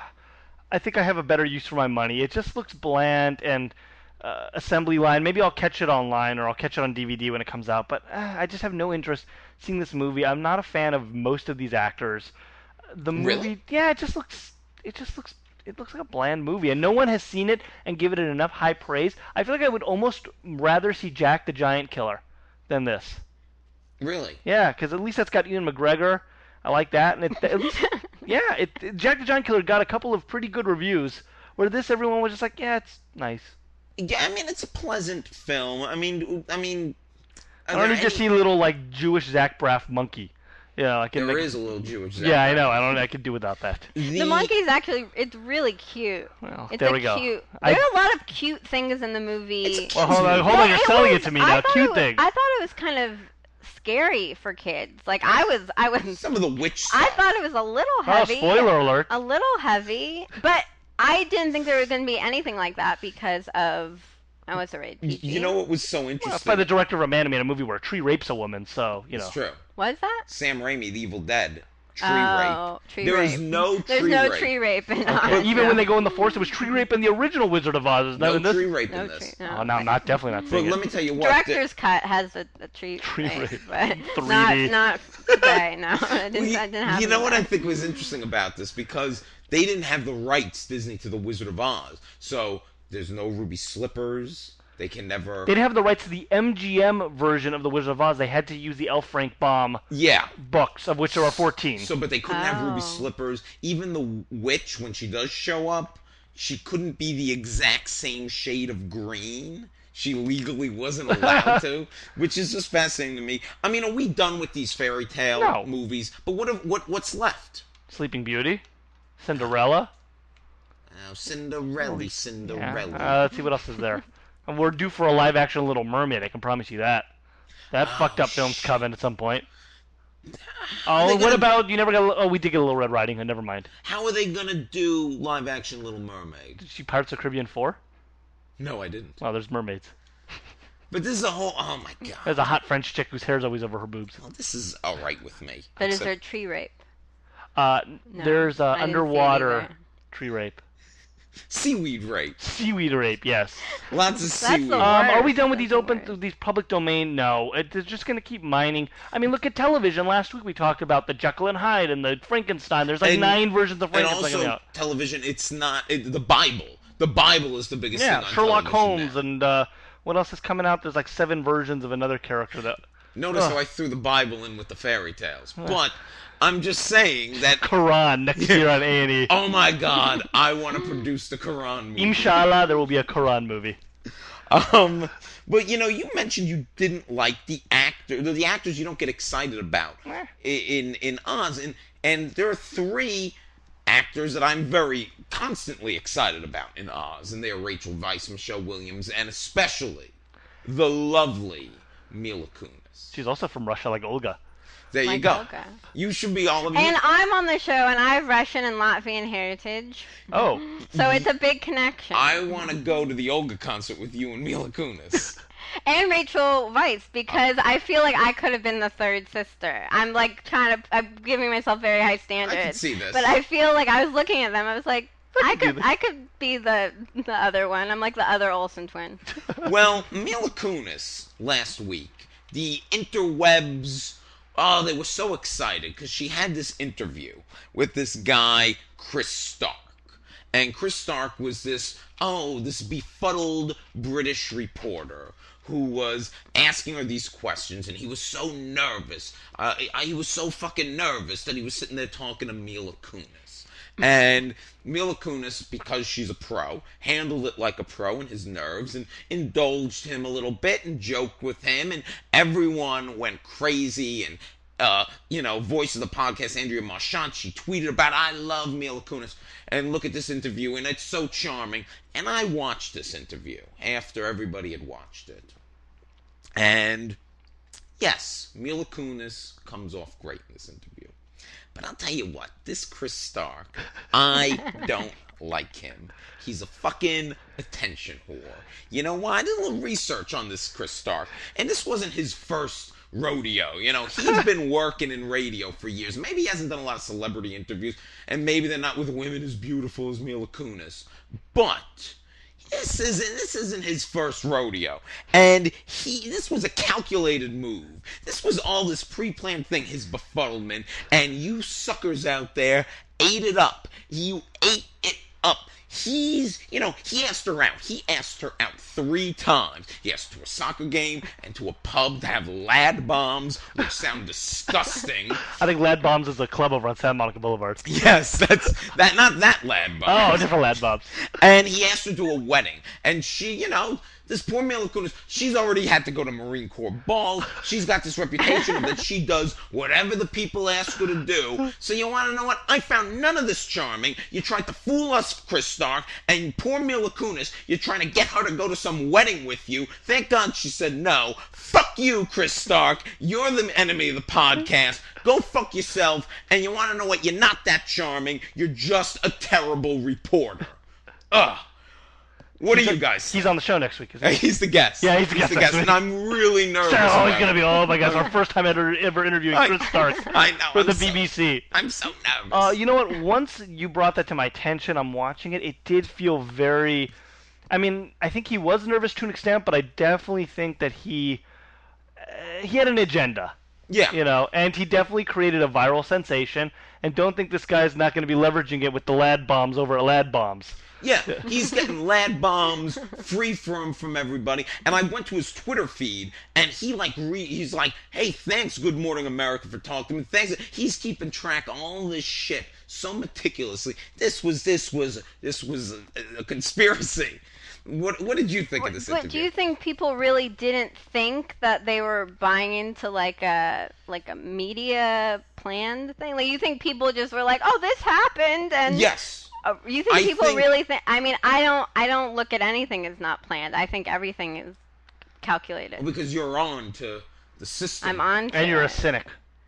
I think I have a better use for my money. It just looks bland and uh, assembly line. Maybe I'll catch it online or I'll catch it on D V D when it comes out. But uh, I just have no interest seeing this movie. I'm not a fan of most of these actors. The movie, Really? yeah, it just looks. It just looks. It looks like a bland movie, and no one has seen it and given it enough high praise. I feel like I would almost rather see Jack the Giant Killer than this. Really? Yeah, because at least that's got Ian McGregor. I like that, and it, at least, yeah, it, it Jack the Giant Killer got a couple of pretty good reviews. Where this, everyone was just like, yeah, it's nice. Yeah, I mean, it's a pleasant film. I mean, I mean... I don't need to see a little like Jewish Zach Braff monkey. Yeah, like in There the, is a little Jewish... Yeah, I know. I don't. I could do without that. The monkey's actually, it's really cute. Well, it's there a we go. Cute. I- There are a lot of cute things in the movie. It's a Well, hold on, hold Well, on. You're it selling was- it to me I now. thought Cute it was- thing. I thought it was kind of scary for kids. Like I was, I was. Some of the witch stuff. I thought it was a little Oh, heavy. spoiler alert. A little heavy, but I didn't think there was going to be anything like that because of. Oh, it's a rated P G. You know what was so Well, it's interesting? by the director of a man who made a movie where a tree rapes a woman, so you know. It's true. What is that? Sam Raimi, The Evil Dead. Tree oh, rape. tree There rape. is no There's tree no rape. tree rape in But Oz, even no. when they go in the forest, it was tree rape in the original Wizard of Oz. It's not No in this. tree rape No in tree. this. No. Oh, no, I'm not definitely not Look, seeing let it. me tell you what. Director's cut has a, a tree, Tree rape, rape. but three not D. not today. No, I didn't. Well, you, I didn't have you any know what of I that. think was interesting about this? Because they didn't have the rights, Disney, to the Wizard of Oz. So there's no ruby slippers. They can never... They didn't have the rights to the M G M version of the Wizard of Oz. They had to use the L. Frank Baum Yeah. books, of which there are fourteen. So, but they couldn't have ruby Oh. slippers. Even the witch, when she does show up, she couldn't be the exact same shade of green. She legally wasn't allowed to, which is just fascinating to me. I mean, are we done with these fairy tale No. movies? But what if, what what's left? Sleeping Beauty, Cinderella. Oh, Cinderella, Yeah. Cinderella. Uh, let's see what else is there. And we're due for a live-action Little Mermaid. I can promise you that. That Oh, fucked up film's shit. coming at some point. they Oh, what gonna- about you? Never got. A, oh, we did get a Little Red Riding Hood. Never mind. How are they gonna do live action Little Mermaid? Did you see Pirates of the Caribbean four? No, I didn't. Well, there's mermaids. But this is a whole. Oh my god. There's a hot French chick whose hair's always over her boobs. Well, this is all right with me. But is Except- there tree rape? Uh, No, there's uh, I didn't see it underwater either. tree rape, seaweed rape? seaweed rape. Yes. Lots of That's seaweed. the Um, are we worst. done with these That's open, the worst. these public domain? No, it, they're just going to keep mining. I mean, look at television. Last week we talked about the Jekyll and Hyde and the Frankenstein. There's like And- nine versions of and Frankenstein coming also out. television. It's not it, the Bible. The Bible is the biggest Yeah, thing on Sherlock television Holmes now. and uh, what else is coming out? There's like seven versions of another character that Notice Ugh. how I threw the Bible in with the fairy tales. But I'm just saying that. Quran next year on A and E. Oh my God! I want to produce the Quran movie. Inshallah, there will be a Quran movie. Um, but you know, you mentioned you didn't like the actor, the, the actors you don't get excited about Eh. in in Oz, and and there are three actors that I'm very constantly excited about in Oz, and they are Rachel Weisz, Michelle Williams, and especially the lovely Mila Kunis. She's also from Russia, like Olga. There you Like go. Olga. You should be all of you. And I'm on the show, and I have Russian and Latvian heritage, Oh, so it's a big connection. I want to go to the Olga concert with you and Mila Kunis. And Rachel Weisz, because I feel like I could have been the third sister. I'm like trying to, I'm giving myself very high standards. see this. But I feel like I was looking at them. I was like, I could, I could be the the other one. I'm like the other Olsen twin. Well, Mila Kunis last week, the interwebs, oh, they were so excited because she had this interview with this guy, Chris Stark. And Chris Stark was this, oh, this befuddled British reporter who was asking her these questions, and he was so nervous. Uh, he was so fucking nervous that he was sitting there talking to Mila Kunis. And Mila Kunis, because she's a pro, handled it like a pro in his nerves and indulged him a little bit and joked with him, and everyone went crazy. And, uh, you know, voice of the podcast, Andrea Marchand, she tweeted about, I love Mila Kunis, and look at this interview, and it's so charming. And I watched this interview after everybody had watched it. And yes, Mila Kunis comes off great in this interview. But I'll tell you what, this Chris Stark, I don't like him. He's a fucking attention whore. You know why? I did a little research on this Chris Stark, and this wasn't his first rodeo. You know, he's been working in radio for years. Maybe he hasn't done a lot of celebrity interviews, and maybe they're not with women as beautiful as Mila Kunis. But this isn't this isn't his first rodeo, and he this was a calculated move. This was all this pre-planned thing, his befuddlement, and you suckers out there ate it up. You ate it up. He's, you know, he asked her out. He asked her out three times. He asked to a soccer game and to a pub to have lad bombs, which sound disgusting. I think Lad Bombs is a club over on Santa Monica Boulevard. Yes, that's that. Not that lad bomb. Oh, different Lad Bombs. And he asked her to a wedding, and she, you know, this poor Mila Kunis, she's already had to go to Marine Corps balls. She's got this reputation that she does whatever the people ask her to do. So you want to know what? I found none of this charming. You tried to fool us, Chris Stark, and poor Mila Kunis, you're trying to get her to go to some wedding with you. Thank God she said no. Fuck you, Chris Stark. You're the enemy of the podcast. Go fuck yourself. And you want to know what? You're not that charming. You're just a terrible reporter. Ugh. What He's do a, you guys say? He's on the show next week, isn't he? He's the guest. Yeah, he's the guest next week. And I'm really nervous. Oh, he's about going to it. be, oh my gosh, our first time ever, ever interviewing I- Chris Stark I know. for I'm the so- B B C. I'm so nervous. Uh, you know what? Once you brought that to my attention, I'm watching it. It did feel very. I mean, I think he was nervous to an extent, but I definitely think that he uh, he had an agenda. yeah. You know, and he definitely created a viral sensation. And don't think this guy's not going to be leveraging it with the Lad Bombs over at Lad Bombs. Yeah, he's getting lad bombs free from from everybody. And I went to his Twitter feed, and he like re- he's like, "Hey, thanks, Good Morning America, for talking to me. Thanks." He's keeping track of all this shit so meticulously. This was this was this was a, a conspiracy. What what did you think of this But interview? do you think people really didn't think that they were buying into like a like a media planned thing? Like you think people just were like, "Oh, this happened," and Yes. Uh, you think I people think- really think? I mean, I don't. I don't look at anything as not planned. I think everything is calculated. Because you're on to the system. I'm on. To And you're a it. cynic.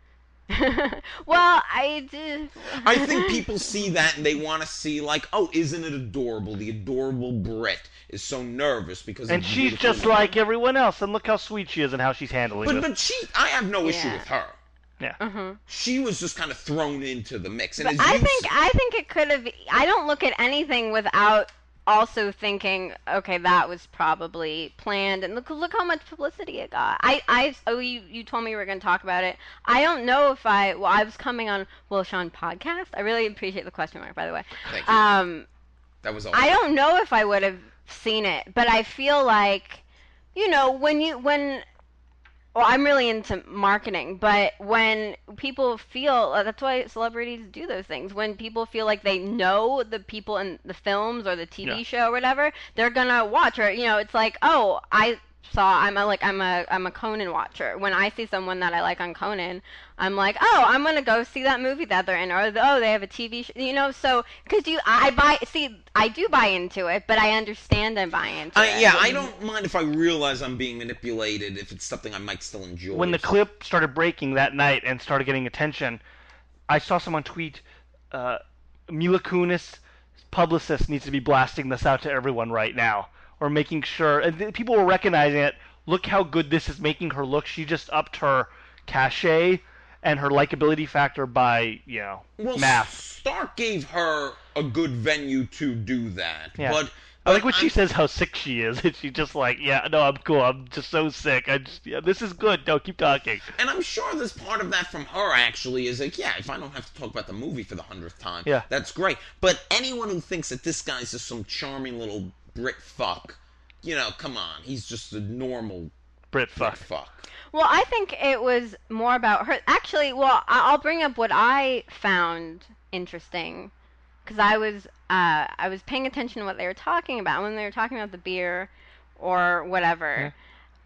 Well, I do. I think people see that and they want to see, like, oh, isn't it adorable? The adorable Brit is so nervous because And of she's beautiful just women. like everyone else, and look how sweet she is and how she's handling But this. but she, I have no issue Yeah. with her. Yeah. She was just kind of thrown into the mix. And But as I you think said- I think it could have. I don't look at anything without also thinking, okay, that was probably planned. And look, look how much publicity it got. I, I, oh, you, you told me we were going to talk about it. I don't know if I. Well, I was coming on Will Sean podcast. I really appreciate the question mark, by the way. Thank you. Um, that was all. I don't know if I would have seen it, but I feel like, you know, when you when. Well, I'm really into marketing, but when people feel, uh, that's why celebrities do those things. When people feel like they know the people in the films or the T V Yeah. show or whatever, they're gonna watch. Or you know, it's like, oh, I saw, I'm a like, I'm a, I'm a Conan watcher. When I see someone that I like on Conan, I'm like, oh, I'm gonna go see that movie that they're in, or oh, they have a T V show, you know. So, because you, I buy, see, I do buy into it, but I understand I buy into I, it. yeah, I don't mind if I realize I'm being manipulated, if it's something I might still enjoy. When the clip started breaking that night and started getting attention, I saw someone tweet, uh, Mila Kunis' publicist needs to be blasting this out to everyone right now, or making sure, and th- people were recognizing it. Look how good this is making her look. She just upped her cachet and her likability factor by, you know, well, math. Stark gave her a good venue to do that, Yeah. but I like when she I'm- says how sick she is. And she's just like, yeah, no, I'm cool. I'm just so sick. I just, yeah, this is good. No, keep talking. And I'm sure there's part of that from her, actually, is like, yeah, if I don't have to talk about the movie for the hundredth time, Yeah. that's great. But anyone who thinks that this guy's just some charming little Brit fuck, you know, come on. He's just a normal Brit Brit fuck. fuck. Well, I think it was more about her. Actually, well, I- I'll bring up what I found interesting, because I was uh, I was paying attention to what they were talking about when they were talking about the beer or whatever.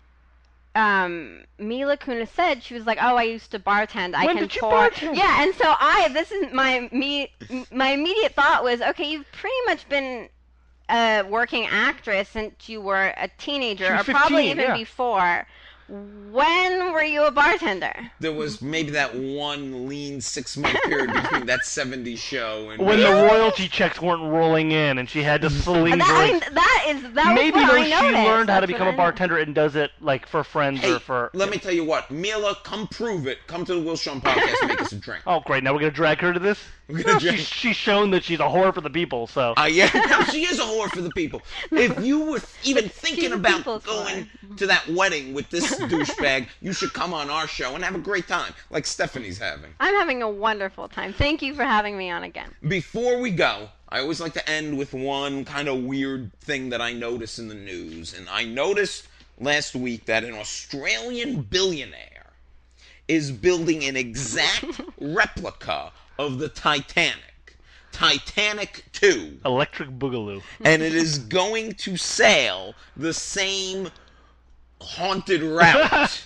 Um, Mila Kunis said she was like, "Oh, I used to bartend. I When can did you pour." bartend? Yeah, and so I this is my me my immediate thought was, okay, you've pretty much been a working actress since you were a teenager, She or was probably fifteen, even yeah. before. When were you a bartender? There was maybe that one lean six-month period between that seventies show and... When the royalty checks weren't rolling in and she had to sling That, I drinks. mean, that is that Maybe was though what I she noticed. learned how to That's become what a I know. bartender and does it like for friends Hey, or for. let me tell you what. Mila, come prove it. Come to the Will Sean podcast and make us a drink. Oh great! Now we're gonna drag her to this. We're gonna Well, drag- she's, she's shown that she's a whore for the people. So Uh, yeah, no, she is a whore for the people. If you were even thinking She's a about people's going to that wedding with this douchebag, you should come on our show and have a great time, like Stephanie's having. I'm having a wonderful time. Thank you for having me on again. Before we go, I always like to end with one kind of weird thing that I notice in the news. And I noticed last week that an Australian billionaire is building an exact replica of the Titanic. Titanic two. electric boogaloo. And it is going to sail the same haunted route.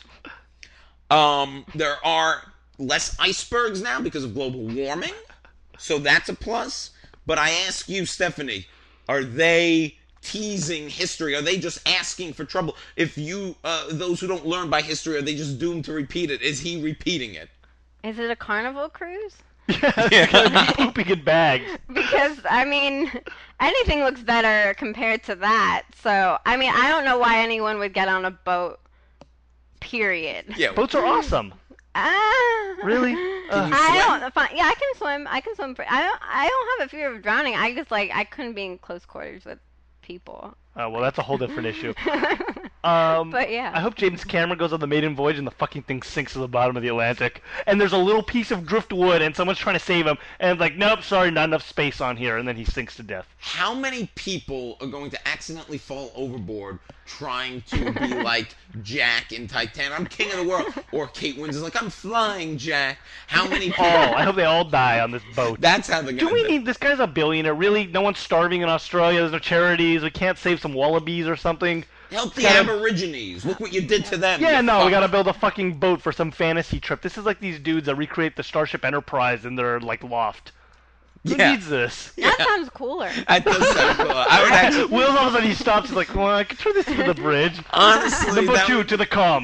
um, there are less icebergs now because of global warming, so that's a plus. But I ask you, Stephanie, are they teasing history? Are they just asking for trouble? If you, uh, those who don't learn by history, are they just doomed to repeat it? Is he repeating it? Is it a carnival cruise? Yeah, pooping in bags. Because, I mean, anything looks better compared to that. So, I mean, I don't know why anyone would get on a boat, period. Yeah. Boats are awesome. Ah. Really? Uh, I don't. Fine. Yeah, I can swim. I can swim. pre- I don't. I don't have a fear of drowning. I just like I couldn't be in close quarters with people. Oh, well, that's a whole different issue. Um, But, yeah. I hope James Cameron goes on the maiden voyage and the fucking thing sinks to the bottom of the Atlantic. And there's a little piece of driftwood and someone's trying to save him. And it's like, nope, sorry, not enough space on here. And then he sinks to death. How many people are going to accidentally fall overboard trying to be like Jack in Titanic? I'm king of the world. Or Kate Winslet's like, I'm flying, Jack. How many people? Oh, I hope they all die on this boat. That's how they're Do going we to need this guy's a billionaire? Really? No one's starving in Australia. There's no charities. We can't save some wallabies or something. help the gotta- Aborigines. Look what you did to them. Yeah, you no, we fuck. gotta build a fucking boat for some fantasy trip. This is like these dudes that recreate the Starship Enterprise in their like loft. Who Yeah. needs this? That sounds cooler. That does sound cool. I would actually, Will's all of a sudden he stops. He's like, "Well, I could turn this into the bridge." honestly, Number that two would- to the com.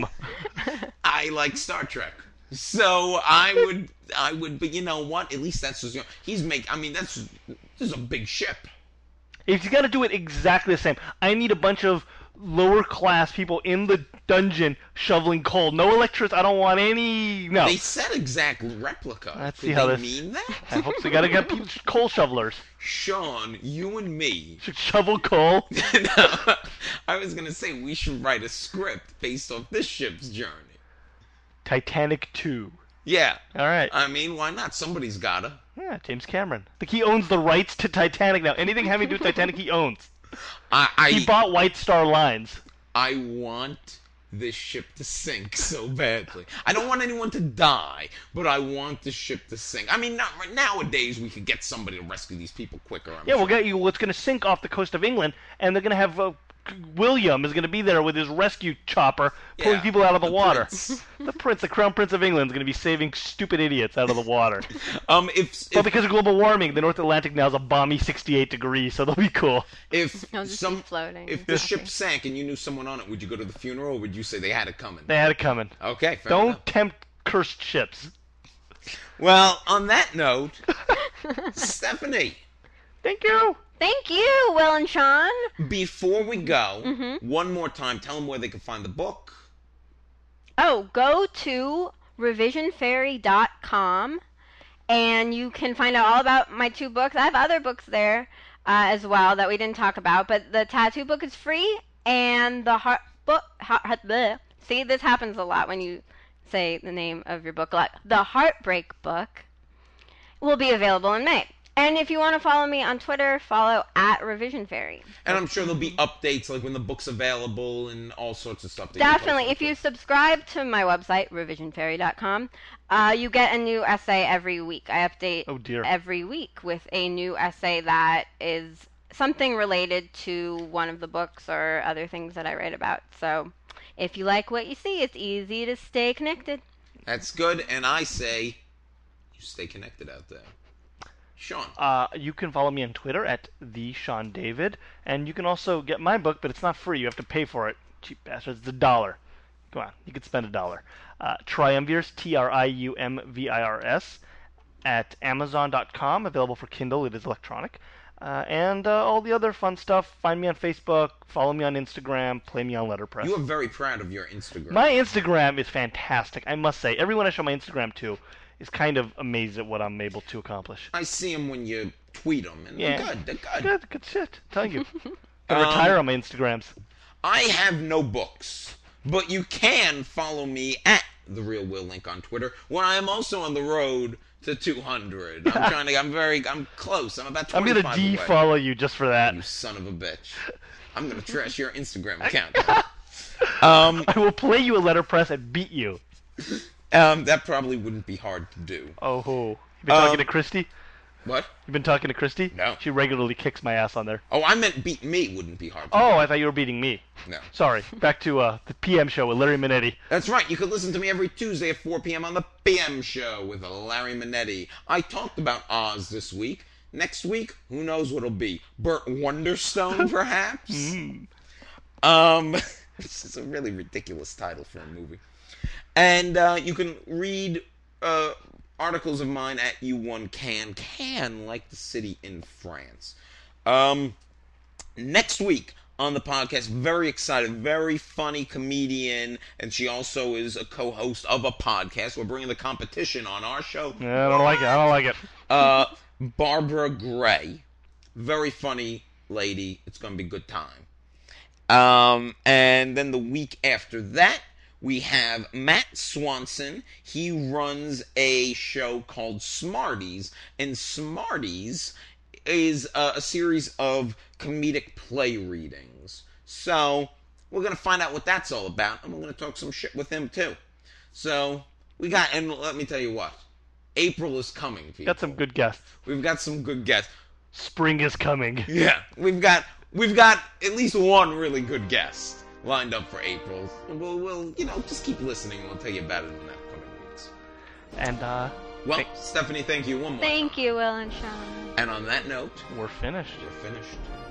I like Star Trek. So I would, I would, but you know what? At least that's just, you know, he's make. I mean, that's this is a big ship. If you got to do it exactly the same, I need a bunch of lower class people in the dungeon shoveling coal. No electricity. I don't want any. No. They said exact replica. Let's Did see how they this- mean that? I hope so. You gotta get people, coal shovelers. Sean, you and me. Should shovel coal. No, I was gonna say we should write a script based off this ship's journey. Titanic two. Yeah, All right. I mean, why not? Somebody's gotta. Yeah, James Cameron. I think he owns the rights to Titanic now. Anything having to do with Titanic, he owns. I, I, He bought White Star Lines. I want this ship to sink so badly. I don't want anyone to die, but I want the ship to sink. I mean, not, nowadays we could get somebody to rescue these people quicker. I'm Yeah, we'll sure. get you what's going to sink off the coast of England, and they're going to have uh, William is going to be there with his rescue chopper pulling Yeah, people out of the, the water. prince. The prince, the crown prince of England, is going to be saving stupid idiots out of the water. Um, if But if, because of global warming, the North Atlantic now is a balmy sixty-eight degrees, so they'll be cool. if I'll just some be floating. if the ship sank and you knew someone on it, would you go to the funeral or would you say they had it coming? They had it coming. Okay, fair Don't enough. tempt cursed ships. Well, on that note, Stephanie, Thank you. Thank you, Will and Sean. before we go, Mm-hmm. one more time, tell them where they can find the book. Oh, go to revision fairy dot com and you can find out all about my two books. I have other books there uh, as well that we didn't talk about, but the tattoo book is free and the heart book. Heart, heart, bleh. See, this happens a lot when you say the name of your book. Like the Heartbreak book will be available in May. And if you want to follow me on Twitter, follow at Revision Fairy. And I'm sure there'll be updates, like when the book's available and all sorts of stuff. that you post Definitely. on If you Twitter. subscribe to my website, revision fairy dot com, uh, you get a new essay every week. I update Oh, dear. every week with a new essay that is something related to one of the books or other things that I write about. So if you like what you see, it's easy to stay connected. That's good, and I say, you stay connected out there. Sean. Uh, you can follow me on Twitter at the Sean David, and you can also get my book, but it's not free. You have to pay for it. Cheap bastards. It's a dollar. Come on, you could spend a dollar. Uh, Triumvirs, T R I U M V I R S, at Amazon dot com, available for Kindle. It is electronic. Uh, and uh, all the other fun stuff. Find me on Facebook, follow me on Instagram, play me on Letterpress. You are very proud of your Instagram. My Instagram is fantastic, I must say. Everyone I show my Instagram to is kind of amazed at what I'm able to accomplish. I see them when you tweet them, and Yeah. they're good. They're good. Good, good shit. I'm telling you. Gonna Um, retire on my Instagrams. I have no books, but you can follow me at The Real Will Link on Twitter, when I am also on the road to two hundred. I'm trying to, I'm very, I'm close. I'm about I'm twenty-five gonna away. de-follow you just for that. You son of a bitch. I'm gonna trash your Instagram account. um, I will play you a letterpress and beat you. um, that probably wouldn't be hard to do. Oh, who? You been talking Um, to Christy? What? You been talking to Christy? No. She regularly kicks my ass on there. Oh, I meant beat me wouldn't be hard to Oh, I thought you were beating me. do. No. Sorry. Back to uh, the P M show with Larry Minetti. That's right. You can listen to me every Tuesday at four p.m. on the P M show with Larry Minetti. I talked about Oz this week. Next week, who knows what it'll be? Burt Wonderstone, perhaps? Mm. Um, this is a really ridiculous title for a movie. And uh, you can read uh, articles of mine at U one Can. Can, like the city in France. Um, next week on the podcast, very excited, very funny comedian, and she also is a co-host of a podcast. We're bringing the competition on our show. Yeah, I don't like it. I don't like it. Uh, Barbara Gray, very funny lady. It's going to be a good time. Um, and then the week after that, we have Matt Swanson. He runs a show called Smarties, and Smarties is uh, a series of comedic play readings. So we're going to find out what that's all about, and we're going to talk some shit with him too. So we got, and let me tell you what, April is coming, people. Got some good guests. We've got some good guests. Spring is coming. Yeah, we've got we've got at least one really good guest lined up for April. And we'll, we'll you know, just keep listening. We'll tell you about it in the upcoming weeks. And uh, Well, Thank- Stephanie, thank you one more Thank time. you, Will and Sean. And on that note, we're finished. we're finished.